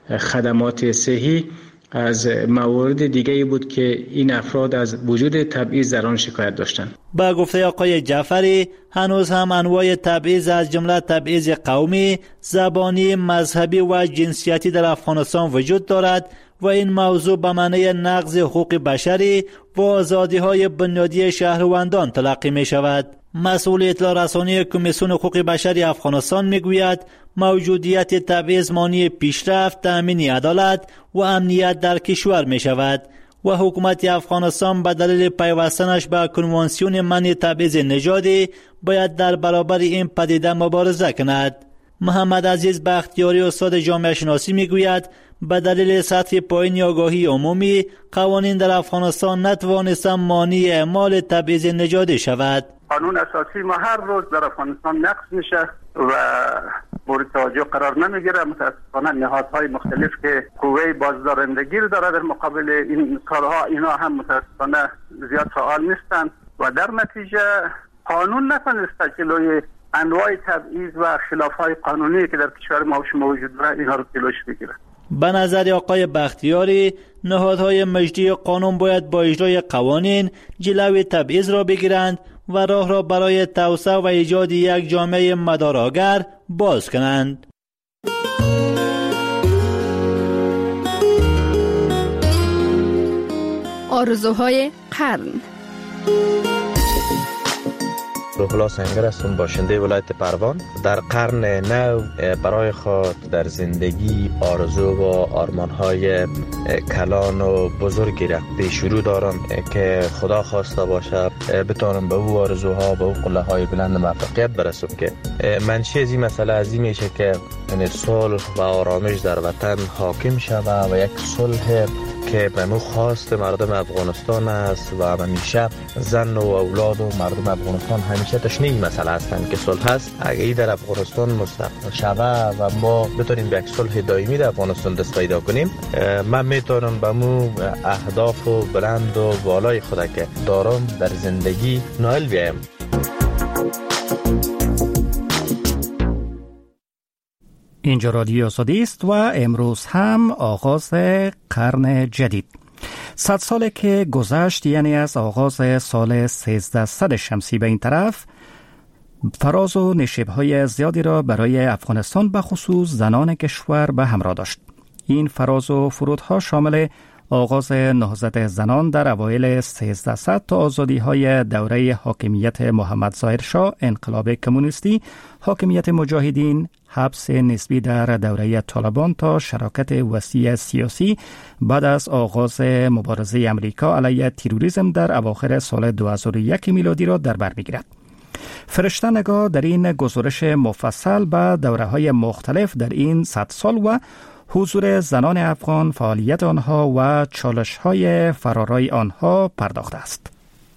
خدمات صحی از موارد دیگری بود که این افراد از وجود تبعیض در آن شکایت داشتند. با گفته آقای جعفری، هنوز هم انواع تبعیض از جمله تبعیض قومی، زبانی، مذهبی و جنسیتی در افغانستان وجود دارد و این موضوع به معنی نقض حقوق بشری و آزادی‌های بنیادی شهروندان تلقی می شود. مسئول اطلاع رسانی کمیسیون حقوق بشر افغانستان میگوید موجودیت تبعیض مانع پیشرفت، تامین عدالت و امنیت در کشور می شود و حکومت افغانستان به دلیل پیوستنش به کنوانسیون منع تبعیض نژادی باید در برابر این پدیده مبارزه کند. محمد عزیز بختیاری استاد جامعه شناسی میگوید به دلیل سطح پایین آگاهی عمومی قوانین در افغانستان نتوانستند مانع اعمال تبعیض نژادی شود. قانون اساسی ما هر روز در افغانستان نقض میشه و مورد توجه قرار نمیگیره. متاسفانه نهادهای مختلف که قوه بازدارندگی رو داره در مقابل این کارها، اینا هم متاسفانه زیاد فعال نیستند و در نتیجه قانون نتونسته جلوی انواع تبعیض و خلافهای قانونی که در کشور ما موجود داره اینها رو جلوش بگیره. به نظر آقای بختیاری، نهادهای مجری قانون باید با اجرای قوانین جلوی تبعیض را بگیرند و راه را برای توسعه و ایجاد یک جامعه مدارآگر باز کنند. آرزوهای قرن. روح الله سنگر هستم، باشنده ولایت پروان. در قرن نو برای خود در زندگی آرزو و آرمان‌های کلان و بزرگی را پیش رو دارم که خدا خواسته باشه بتونم به او آرزوها، به او قله‌های بلند موفقیت برسم که منشأ از این مسئله از این میشه که یعنی صلح و آرامش در وطن حاکم شود و یک صلح که به مو خواست مردم افغانستان است و همیشه زن و اولاد و مردم افغانستان همیشه تشنه این مسئله هستند که صلح هست. اگه ای در افغانستان مستقر شود و ما بتونیم به یک صلح دائمی در افغانستان دست پیدا کنیم، من میتونم به مو اهداف و بلند و بالای خود که دارم در زندگی نائل بیایم. اینجا رادیو آزادی است و امروز هم آغاز قرن جدید. صد ساله که گذشت، یعنی از آغاز سال سیزده شمسی به این طرف، فراز و نشیب‌های زیادی را برای افغانستان به خصوص زنان کشور به همراه داشت. این فراز و فرودها شامل آغاز نهضت زنان در اوایل سیزده صد تا آزادی‌های دوره حاکمیت محمد ظاهر شاه، انقلاب کمونیستی، حاکمیت مجاهدین، حبس نسبی در دوره طالبان تا شراکت وسیع سیاسی بعد از آغاز مبارزه امریکا علیه تروریسم در اواخر سال دو هزار و یک میلادی را در بر می‌گیرد. فرشته نگاه در این گزارش مفصل به دوره‌های مختلف در این صد سال و حضور زنان افغان، فعالیت آنها و چالش‌های فرارای آنها پرداخته است.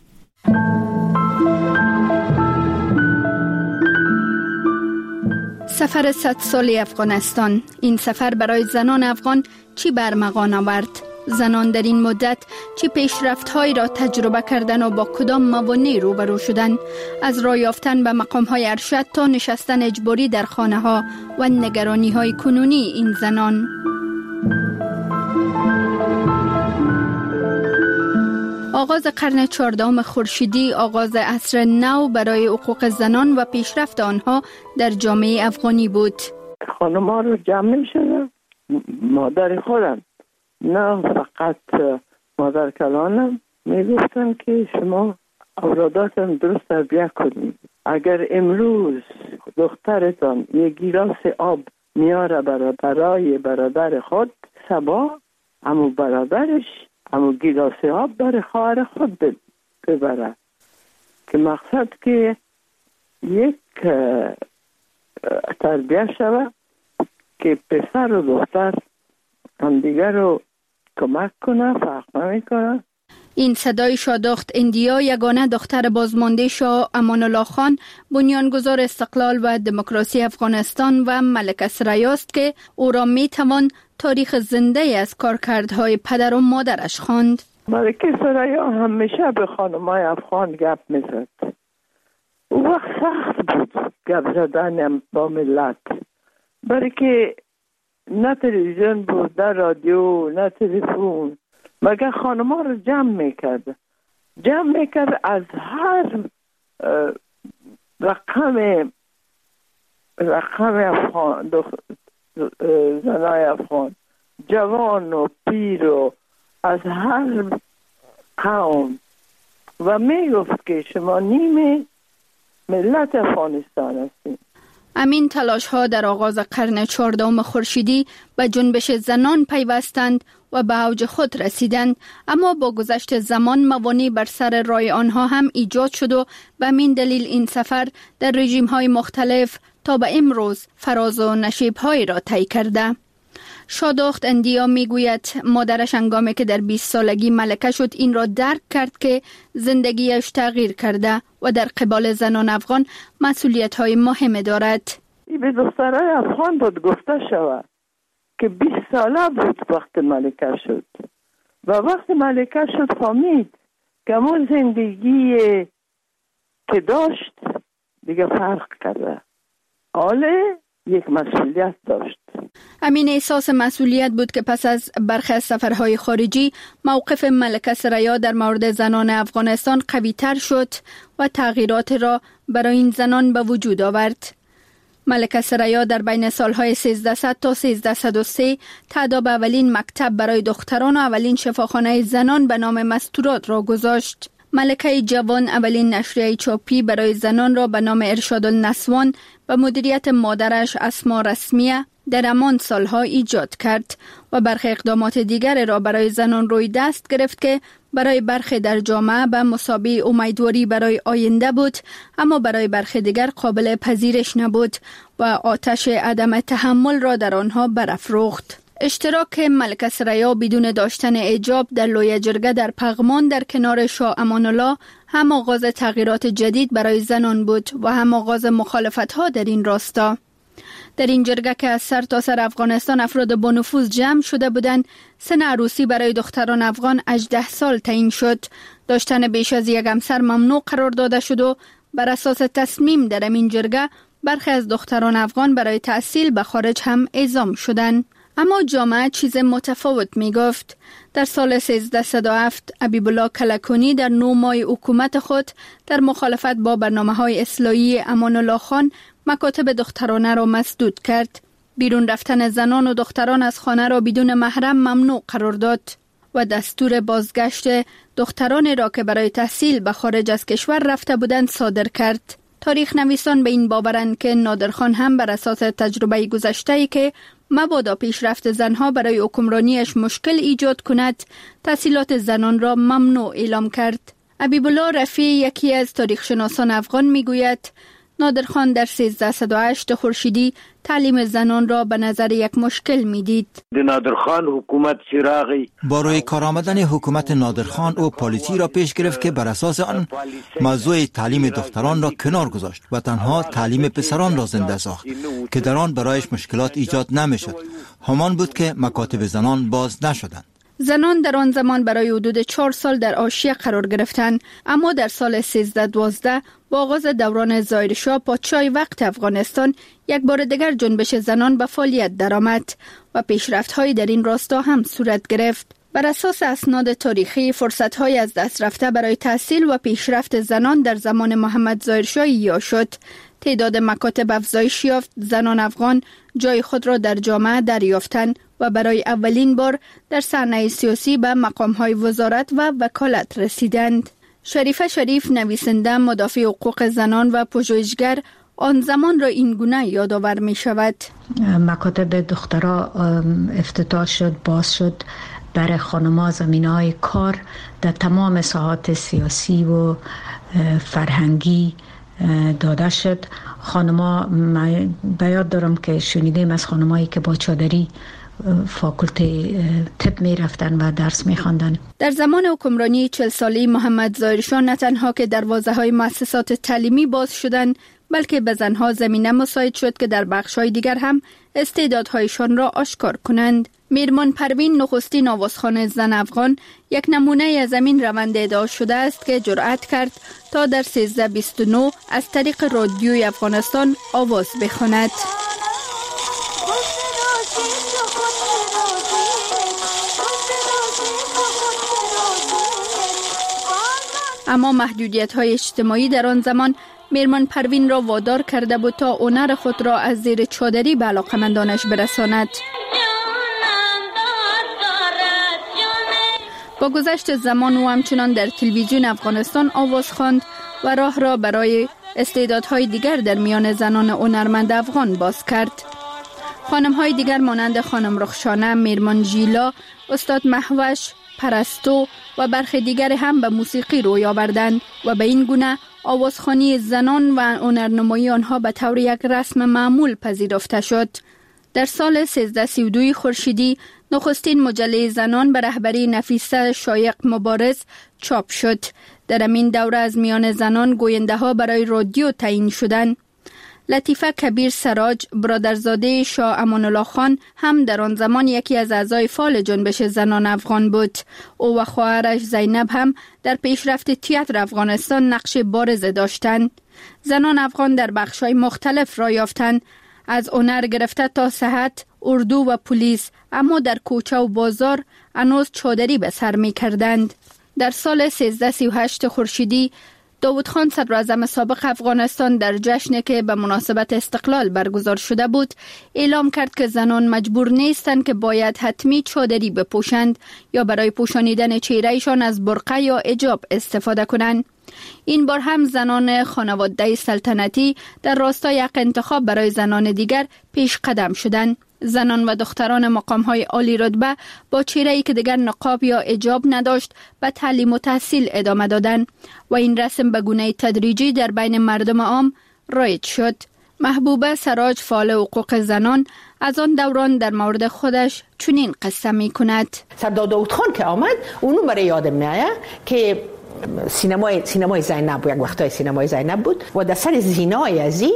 سفر صد سالی افغانستان. این سفر برای زنان افغان چی برمغان آورد؟ زنان در این مدت چی پیشرفت‌هایی را تجربه کردن و با کدام موانع روبرو شدند؟ از راه یافتن به مقام‌های ارشد تا نشستن اجباری در خانه‌ها و نگرانی‌های کنونی این زنان. آغاز قرن چهاردهم خورشیدی آغاز عصر نو برای حقوق زنان و پیشرفت آنها در جامعه افغانی بود. خانم‌ها رو جمع می‌شدن، مادر خودم، نه فقط مادر کلانم، میگفتن که شما اولاداتم درست تربیت کنید. اگر امروز دخترتان یک گیلاس آب میاره برای برادر خود، صبا امو برادرش امو گیلاس آب برای خواهر خود ببره. که مقصد که یک تربیت شود که پسر و دختر هم دیگر رو کمک کنه، فرق نمیکنه. این صدای شادخت اندیا، یگانه دختر بازمانده شاه امان الله خان، بنیانگذار استقلال و دموکراسی افغانستان و ملکه ثریا است که او را می توان تاریخ زنده از کارکردهای پدر و مادرش خواند. ملکه ثریا همیشه به خانمای افغان گپ میزد. او وقت سخت بود گپ زدن با ملت، برای که نه تلویزیون بود، نه رادیو، نه تلفن، مگر خانم‌ها رو جمع میکرد جمع میکرد از هر رقم رقم افغان، زنای افغان، جوان و پیر و از هر قوم، و میگفت که شما نیمه ملت افغانستان هستید. امین تلاش ها در آغاز قرن چهاردهم خورشیدی به جنبش زنان پیوستند و به اوج خود رسیدند، اما با گذشت زمان موانع بر سر راه آنها هم ایجاد شد و به همین دلیل این سفر در رژیم های مختلف تا به امروز فراز و نشیب های را طی کرده. شادخت اندیا میگوید مادرش هنگامی که در بیست سالگی ملکه شد این را درک کرد که زندگیش تغییر کرده و در قبال زنان افغان مسئولیت های مهم دارد. به دخترای افغان بود گفته شود که بیست ساله بود وقت ملکه شد، و وقت ملکه شد فهمید که اون زندگی که داشت دیگه فرق کرده، حاله یک مسئولیت داشت. همین احساس مسئولیت بود که پس از برخی از سفرهای خارجی موقف ملکه ثریا در مورد زنان افغانستان قوی تر شد و تغییرات را برای این زنان به وجود آورد. ملکه ثریا در بین سالهای سیزده صد تا سیزده و سه تعداد اولین مکتب برای دختران و اولین شفاخانه زنان به نام مستورات را گذاشت. ملکه جوان اولین نشریه چاپی برای زنان را به نام ارشاد النسوان و مدیریت مادرش اسما رسمیه در همان سالها ایجاد کرد و برخی اقدامات دیگر را برای زنان روی دست گرفت که برای برخی در جامعه به مثابه امیدواری برای آینده بود، اما برای برخی دیگر قابل پذیرش نبود و آتش عدم تحمل را در آنها برافروخت. اشتراک ملکه ثریا بدون داشتن حجاب در لوی جرگه در پغمان در کنار شاه امان الله هم آغاز تغییرات جدید برای زنان بود و هم آغاز مخالفت‌ها در این راستا. در این جرگه که از سر تا سر افغانستان افراد با نفوذ جمع شده بودند، سن عروسی برای دختران افغان هجده سال تعیین شد. داشتن بیش از یک همسر ممنوع قرار داده شد و بر اساس تصمیم در این جرگه برخی از دختران افغان برای تحصیل به خارج هم اعزام شدند. اما جامعه چیز متفاوت می گفت. در سال سیزده و هفت حبیب الله کلکانی در نو ماه حکومت خود در مخالفت با برنامه‌های اصلاحی امان الله خان مکاتب دخترانه را مسدود کرد. بیرون رفتن زنان و دختران از خانه را بدون محرم ممنوع قرار داد. و دستور بازگشت دختران را که برای تحصیل به خارج از کشور رفته بودند صادر کرد. تاریخ نویسان به این باورند که نادرخان هم بر اساس تجربه گذشته‌ای که مبادا پیشرفت زنها برای حکمرانیش مشکل ایجاد کند، تحصیلات زنان را ممنوع اعلام کرد. حبیبالله رفیع یکی از تاریخشناسان افغان میگوید نادرخان در سیزده صد و هشت خورشیدی تعلیم زنان را به نظر یک مشکل میدید. نادرخان حکومت چراغی با روی کار آمدن حکومت نادرخان او پالیسی را پیش گرفت که بر اساس آن موضوع تعلیم دختران را کنار گذاشت و تنها تعلیم پسران را زنده ساخت که در آن برایش مشکلات ایجاد نمیشد. همان بود که مکاتب زنان باز نشدند. زنان در آن زمان برای حدود چهار سال در حاشیه قرار گرفتند، اما در سال سیزده دوازده با آغاز دوران ظاهرشاه پادشاه وقت افغانستان یک بار دیگر جنبش زنان به فعالیت درآمد و پیشرفت‌هایی در این راستا هم صورت گرفت. بر اساس اسناد تاریخی فرصت‌های از دست رفته برای تحصیل و پیشرفت زنان در زمان محمد ظاهرشاه احیا شد. تعداد مکاتب افزایش یافت، زنان افغان جای خود را در جامعه دریافتند و برای اولین بار در صحنه سیاسی به مقام‌های وزارت و وکالت رسیدند. شریفه شریف نویسنده، مدافع حقوق زنان و پژوهشگر آن زمان را این گونه یادآور می شود. مکاتب دخترها افتتاح شد، باز شد برای خانم‌ها زمینه‌های کار در تمام ساحات سیاسی و فرهنگی داده شد. خانم‌ها به یاد دارم که شنیدیم از خانم‌هایی که با چادری فاکولته طب می رفتن و درس می خواندن. در زمان حکمرانی چهل ساله محمد ظاهرشاه نه تنها که دروازه‌های مؤسسات تعلیمی باز شدند، بلکه به زنها زمینه مساعد شد که در بخش‌های دیگر هم استعدادهایشان را آشکار کنند. میرمان پروین، نخستین آوازخوان زن افغان، یک نمونه از زمین روند ادعا شده است که جرأت کرد تا در سیزده بیست و نه از طریق رادیوی افغانستان آواز بخواند. اما محدودیت‌های اجتماعی در آن زمان میرمان پروین را وادار کرده بود تا هنر خود را از زیر چادری به علاقه‌مندانش برساند. با گذشت زمان او همچنان در تلویزیون افغانستان آواز خواند و راه را برای استعدادهای دیگر در میان زنان هنرمند افغان باز کرد. خانم‌های دیگر مانند خانم رخشانه، میرمان ژیلا، استاد مهوش، پرستو و برخی دیگر هم به موسیقی روی آوردند و به این گونه آوازخوانی زنان و هنرنمایی آنها به طور یک رسم معمول پذیرفته شد. در سال سیزده سی و دو خورشیدی نخستین مجله زنان به رهبری نفیسه شایق مبارز چاپ شد. در همین دوره از میان زنان گوینده ها برای رادیو تعیین شدند. لطیفه کبیر سراج، برادرزاده شاه امان الله خان، هم در آن زمان یکی از اعضای فعال جنبش زنان افغان بود. او و خواهرش زینب هم در پیشرفت تئاتر افغانستان نقش بارز داشتند. زنان افغان در بخش‌های مختلف را یافتند، از هنر گرفته تا صحت، اردو و پلیس، اما در کوچه و بازار هنوز چادری به سر می کردند. در سال سیزده سی و هشت خورشیدی داود خان صدراعظم سابق افغانستان در جشنی که به مناسبت استقلال برگزار شده بود اعلام کرد که زنان مجبور نیستند که باید حتمی چادری بپوشند یا برای پوشانیدن چهرهشان از برقع یا حجاب استفاده کنند. این بار هم زنان خانواده سلطنتی در راستای یک انتخاب برای زنان دیگر پیش قدم شدند. زنان و دختران مقام‌های عالی رتبه با چهره‌ای که دیگر نقاب یا حجاب نداشت به تعلیم و تحصیل ادامه دادند و این رسم به گونه تدریجی در بین مردم عام رایج شد. محبوبه سراج، فعال حقوق زنان، از آن دوران در مورد خودش چنین قصه می‌کند. سردار داود خان که آمد، اونو برای یادم میاد که سینمای سینمای زینب یک وقتای سینمای زینب بود و در سر زینای ازی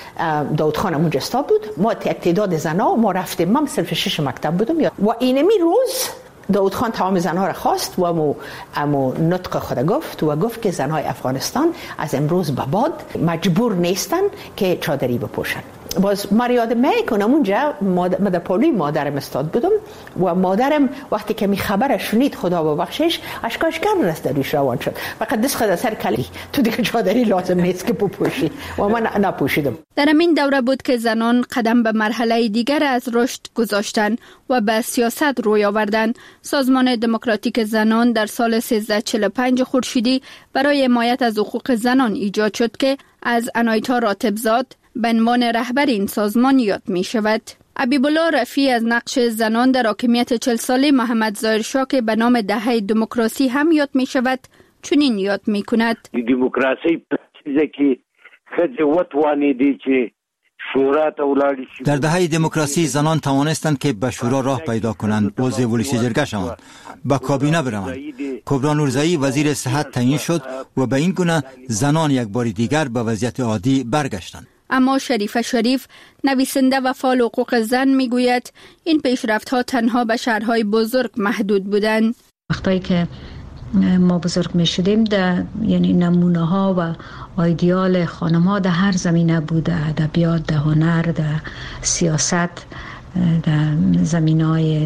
داود خان اونجا استا بود. ما تعداد زنا ما رفتیم، من صرف شش مکتب بودم و اینمی روز داود خان تمام زنها را خواست و امو, امو نطق خود گفت و گفت که زنهای افغانستان از امروز به بعد مجبور نیستن که چادری بپوشن. باز من یادم میکنم اونجا من در پالوی مادرم استاد بودم و مادرم وقتی که می خبر شنید خدا ببخشش اشکاش گرد است درش روان شد فقط دست خدا سر کلی تو دیگه چادری لازم نیست که بپوشی و من نپوشیدم. در همین دوره بود که زنان قدم به مرحله دیگر از رشد گذاشتن و به سیاست روی آوردن. سازمان دموکراتیک زنان در سال سیزده چهل و پنج خورشیدی برای حمایت از حقوق زنان ایجاد شد که از آنایتا راتبزاد به عنوان رهبر این سازمان یاد می شود. حبیبالله رفیع از نقش زنان در حاکمیت چهل ساله محمد ظاهر شاه که به نام دهه دموکراسی هم یاد می شود چنین یاد می کند. دموکراسی چیزی که خځې وتوانېدې چې شورا ته ولاړې شي. در دهه دموکراسی زنان توانستند که به شورا راه پیدا کنند، عضو ولسی جرگه شوند، به کابینه بروند. کبرا نورزایی وزیر صحت تعیین شد و به این گونه زنان یک بار دیگر به وضعیت عادی برگشتند. اما شریفه شریف نویسنده و فعال حقوق زن میگوید این پیشرفت‌ها تنها به شهرهای بزرگ محدود بودند. وقتی که ما بزرگ می شدیم در یعنی نمونه ها و ایدئال خانم ها در هر زمینه بوده، ادبیات، در هنر، در سیاست، در زمینه های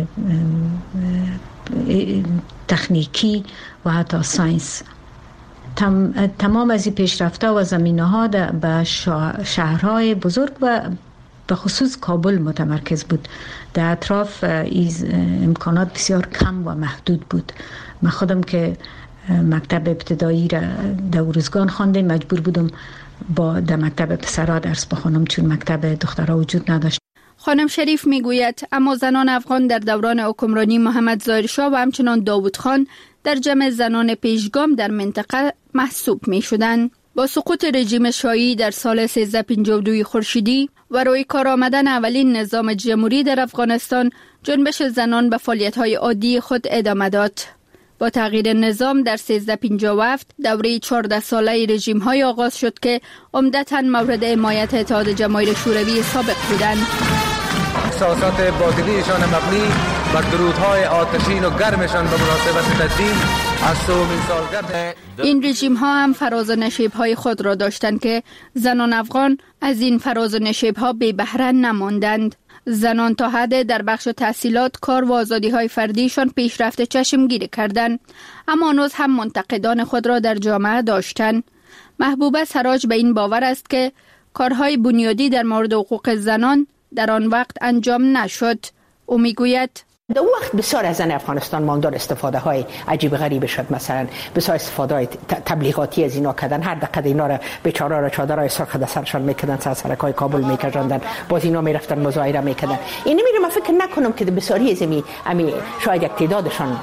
تکنیکی و حتی ساینس. تم، تمام از این پیشرفته و زمینه ها به شهرهای بزرگ و به خصوص کابل متمرکز بود. در اطراف امکانات بسیار کم و محدود بود. من خودم که مکتب ابتدایی را در ارزگان خواندم، مجبور بودم با در مکتب پسرها درس بخونم چون مکتب دخترها وجود نداشت. خانم شریف میگوید اما زنان افغان در دوران حکمرانی محمد ظاهر شاه و همچنان داوود خان در جمع زنان پیشگام در منطقه محسوب می شدند. با سقوط رژیم شاهی در سال سیزده پنجاه و دو خورشیدی و روی کار آمدن اولین نظام جمهوری در افغانستان، جنبش زنان به فعالیت‌های عادی خود ادامه داد. با تغییر نظام در سیزده پنجاه و هفت دوره چهارده ساله رژیم‌های آغاز شد که عمدتاً مورد حمایت اتحاد جماهیر شوروی سابق بودند. احساسات باطنیشان مبنی بر درودهای آتشین و گرمشان به مناسبت تدوین از سومین سالگرد این رژیم ها هم فراز و نشیب های خود را داشتند که زنان افغان از این فراز و نشیب ها بی بهره نماندند. زنان تا حد در بخش تحصیلات، کار و آزادی های فردیشان پیشرفت چشمگیری کردند، اما هنوز هم منتقدان خود را در جامعه داشتند. محبوبه سراج به این باور است که کارهای بنیادی در مورد حقوق زنان در آن وقت انجام نشد. او میگوید در وقت بسیار از زن افغانستان ماندار استفاده های عجیب غریب شد، مثلا بسیار استفاده های تبلیغاتی از اینا کردن، هر دقیقه اینا را بیچاره را چادرای سرخ در سرشان میکردن، سر سرکای کابل میکشوندن، باز اینا میرفتن مظاهره میکردن. این میرم فکر نکنم که بسیاری از می امی شاید یک تعدادشان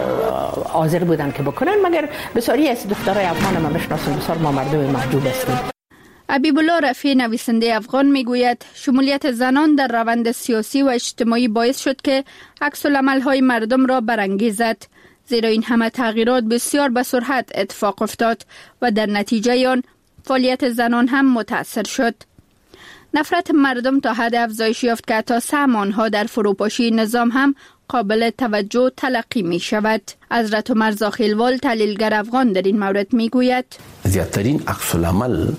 حاضر بودن که بکنن، مگر بسیاری از دخترای افغان ما بشناسم بسیار ما مردم محجوب هستیم. حبیبالله رفیع نویسنده افغان میگوید شمولیت زنان در روند سیاسی و اجتماعی باعث شد که عکس العمل‌های مردم را برانگیزد، زیرا این همه تغییرات بسیار به سرعت اتفاق افتاد و در نتیجه آن فعالیت زنان هم متاثر شد. نفرت مردم تا حد افزایش یافت که حتی سهم آنها در فروپاشی نظام هم قابل توجه تلقی می شود. حضرت عمر زاخیلوال تحلیلگر افغان در این مورد می گوید زیادترین عکس العمل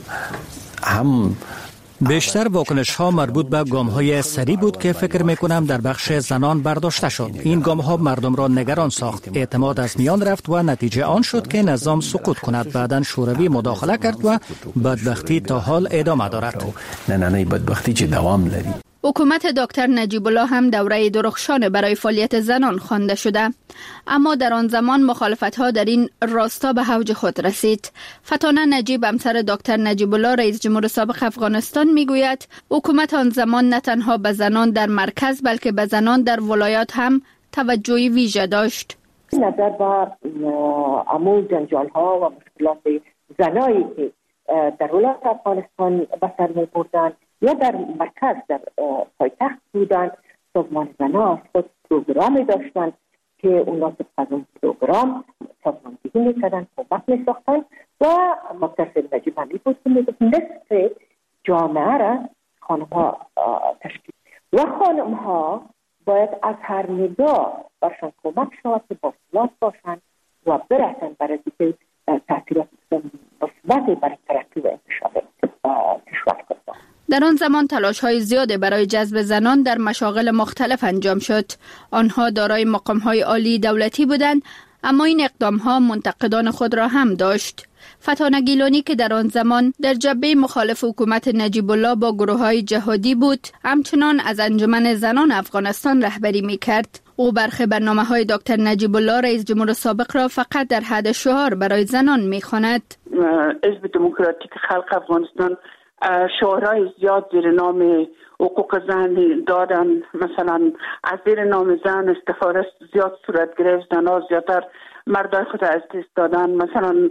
هم بیشتر واکنش ها مربوط به گام های سریع بود که فکر می کنم در بخش زنان برداشته شد. این گام ها مردم را نگران ساخت، اعتماد از میان رفت و نتیجه آن شد که نظام سقوط کند. بعداً شوروی مداخله کرد و بدبختی تا حال ادامه دارد. نه نه نه بدبختی چه دوام لري. حکومت دکتر نجیب الله هم دوره درخشان برای فعالیت زنان خوانده شده، اما در آن زمان مخالفت‌ها در این راستا به اوج خود رسید. فتانه نجیب همسر دکتر نجیب الله رئیس جمهور سابق افغانستان میگوید حکومت آن زمان نه تنها به زنان در مرکز بلکه به زنان در ولایات هم توجهی ویژه داشت. نظر به امور جنجال‌ها و مشکلات زنایی که در ولایات افغانستان به سر می‌بردند یا در مرکز در پایتخت بودند، سازمان زنان از خود پروگرامی داشتند که اونا از اون پروگرام سازماندهی میکردن، کمک میساختن و دکتر سید نجیب همی بود که میگفت نصف جامعه را خانم ها تشکیل و خانم ها باید از هر نگاه برشان کمک شود که باصلات باشند و برسن برای که تاثیرات مثبت برای ترقی و انتشار کشور کنند. در آن زمان تلاش‌های زیادی برای جذب زنان در مشاغل مختلف انجام شد. آنها دارای مقام‌های عالی دولتی بودند، اما این اقدام‌ها منتقدان خود را هم داشت. فتانه گیلانی که در آن زمان در جبهه مخالف حکومت نجیب الله با گروه‌های جهادی بود، همچنان از انجمن زنان افغانستان رهبری می‌کرد. او برخی برنامه‌های دکتر نجیب الله رئیس جمهور سابق را فقط در حد شعار برای زنان می‌خواند. حزب دموکراتیک خلق افغانستان شعارهای زیاد زیر نام حقوق زن دادن، مثلا از زیر نام زن استفاده زیاد صورت گرفت، زنها زیادتر مردای خود از دست دادن، مثلا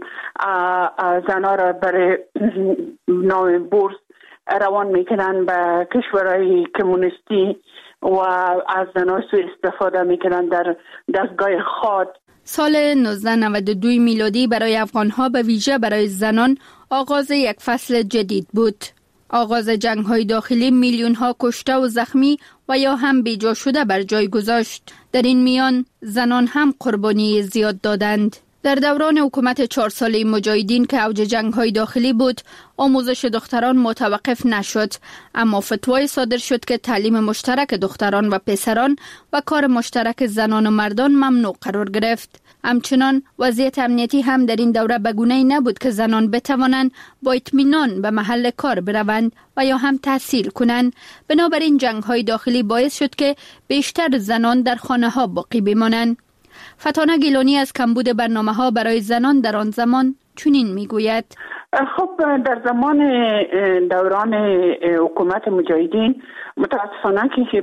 زنها را برای نام بورس روان میکنن به کشورهای کمونیستی و از زنها سوء استفاده میکنن در دستگاه خاد. سال نوزده نود و دو میلادی برای افغانها به ویژه برای زنان آغاز یک فصل جدید بود. آغاز جنگ‌های داخلی میلیون‌ها کشته و زخمی و یا هم بیجا شده بر جای گذاشت. در این میان زنان هم قربانی زیاد دادند. در دوران حکومت چهار ساله مجاهدین که اوج جنگ‌های داخلی بود، آموزش دختران متوقف نشد، اما فتوای صادر شد که تعلیم مشترک دختران و پسران و کار مشترک زنان و مردان ممنوع قرار گرفت. همچنان وضعیت امنیتی هم در این دوره به گونه‌ای نبود که زنان بتوانند با اطمینان به محل کار بروند و یا هم تحصیل کنند. بنابراین جنگ‌های داخلی باعث شد که بیشتر زنان در خانه‌ها باقی بمانند. فتانه گیلانی از کمبود برنامه‌ها برای زنان در آن زمان چنین میگوید: خب در زمان دوران حکومت مجاهدین متاسفانه که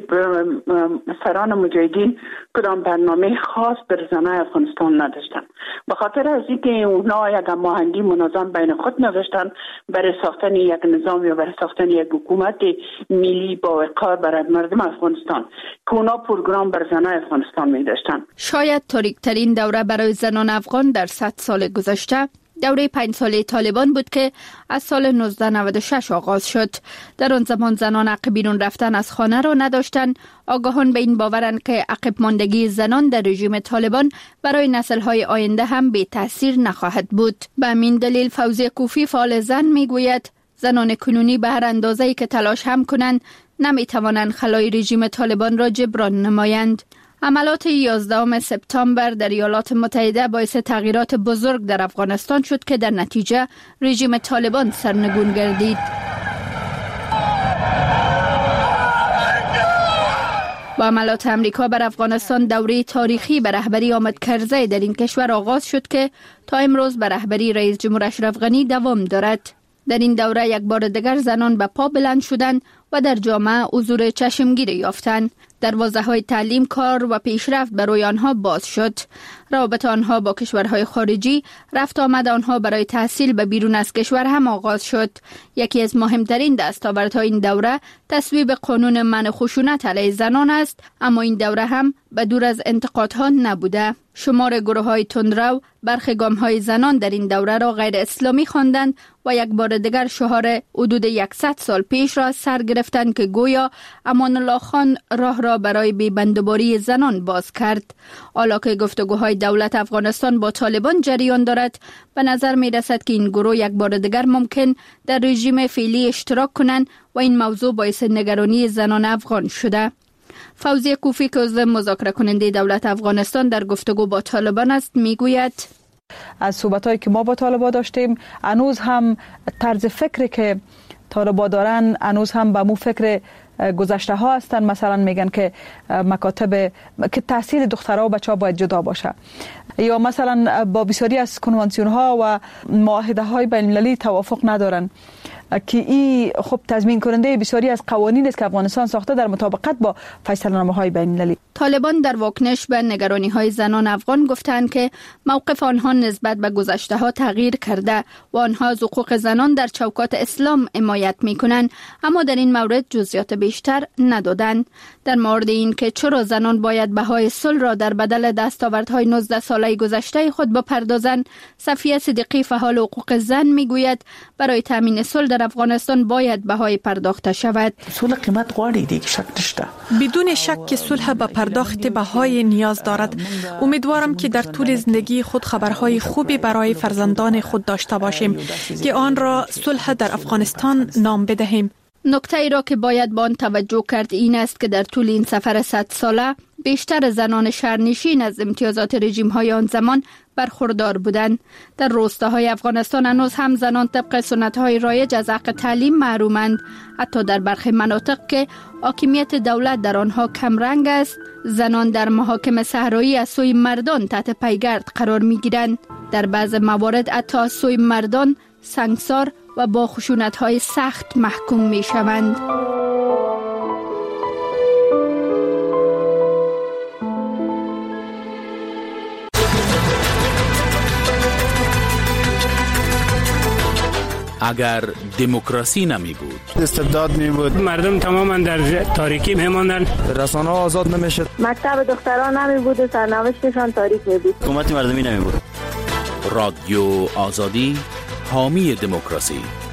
سران مجاهدین کدام برنامه خاص بر زنان افغانستان نداشتن، به خاطر از اینکه اونا یک هماهنگی منظم بین خود نداشتن برای ساختن یک نظام یا برای ساختن یک حکومت ملی با وقار برای مردم افغانستان که اونا پروگرام بر زنان افغانستان می داشتن. شاید تاریک ترین دوره برای زنان افغان در صد سال گذشته دوره پنج ساله طالبان بود که از سال نوزده نود و شش آغاز شد. در آن زمان زنان حق بیرون رفتن از خانه را نداشتند. آگاهان به این باورند که عقب ماندگی زنان در رژیم طالبان برای نسل‌های آینده هم بی تأثیر نخواهد بود. به همین دلیل فوزیه کوفی فعال زن میگوید زنان کنونی به هر اندازه‌ای که تلاش هم کنند نمیتوانند خلای رژیم طالبان را جبران نمایند. عملات یازدهم سپتامبر در ایالات متحده باعث تغییرات بزرگ در افغانستان شد که در نتیجه رژیم طالبان سرنگون گردید. با عملات امریکا بر افغانستان دوره تاریخی به رهبری حامد کرزی در این کشور آغاز شد که تا امروز به رهبری رئیس جمهور اشرف غنی دوام دارد. در این دوره یک بار دیگر زنان به پا بلند شدند و در جامعه حضور چشمگیری یافتند. دروازه‌های تعلیم، کار و پیشرفت برای آنها باز شد. رابطه آنها با کشورهای خارجی، رفت آمد آنها برای تحصیل به بیرون از کشور هم آغاز شد. یکی از مهمترین دستاوردهای این دوره تصویب قانون منع خشونت علیه زنان است، اما این دوره هم به دور از انتقادها نبوده. شمار گروه‌های تندرو برخی گام‌های زنان در این دوره را غیر اسلامی خواندند و یک بار دیگر شعار حدود صد سال پیش را سر گرفتند که گویا امان الله خان راه را برای بی‌بندوباری زنان باز کرد. حالا که گفتگوهای دولت افغانستان با طالبان جریان دارد، به نظر می رسد که این گروه یک بار دیگر ممکن در رژیم فعلی اشتراک کنند و این موضوع باعث نگرانی زنان افغان شده. فوزیه کوفی که عضو مذاکره کننده دولت افغانستان در گفتگو با طالبان است میگوید: از صحبت‌هایی که ما با طالبان داشتیم هنوز هم طرز فکری که طالبان دارن هنوز هم به مو فکر گذشته ها هستن. مثلا میگن که مکاتب که تحصیل دخترها و بچه‌ها باید جدا باشه، یا مثلا با بسیاری از کنوانسیون ها و معاهده های بین المللی توافق ندارن که این خب تضمین کننده بسیاری از قوانین است که افغانستان ساخته در مطابقت با فیصله‌نامه‌های بین المللی. طالبان در واکنش به نگرانی‌های زنان افغان گفتند که موقف آنها نسبت به گذشته‌ها تغییر کرده و آنها از حقوق زنان در چوکات اسلام حمایت می‌کنند، اما در این مورد جزئیات بیشتر ندادند. در مورد این که چرا زنان باید بهای صلح را در بدل دستاوردهای نوزده ساله گذشته خود بپردازند، صفیه صدیقی فعال حقوق زن میگوید برای تامین صلح در افغانستان باید بهای پرداخته شود. صلح قیمت غواړي دیگه شک نشته. بدون شک که صلح به پرداخت بهای نیاز دارد. امیدوارم که در طول زندگی خود خبرهای خوبی برای فرزندان خود داشته باشیم که آن را صلح در افغانستان نام بدهیم. نکته ای را که باید به آن توجه کرد این است که در طول این سفر صد ساله بیشتر زنان شهرنشین از امتیازات رژیم های آن زمان برخوردار بودند. در روستاهای افغانستان هنوز هم زنان طبق سنت های رایج از حق تعلیم محرومند. حتی در برخی مناطق که حاکمیت دولت در آنها کمرنگ است، زنان در محاکم صحرایی از سوی مردان تحت پیگرد قرار می گیرند. در بعض موارد حتی از سوی مردان سنگسار و با خشونت های سخت محکوم می شوند. اگر دموکراسی نمی بود، استبداد می بود، مردم تماما در تاریکی می ماندند، رسانه ها آزاد نمی شد، مکتب دختران نمی بود و سرنوشتشان تاریک می بود، حکومت مردمی نمی بود. رادیو آزادی، حامی دموکراسی.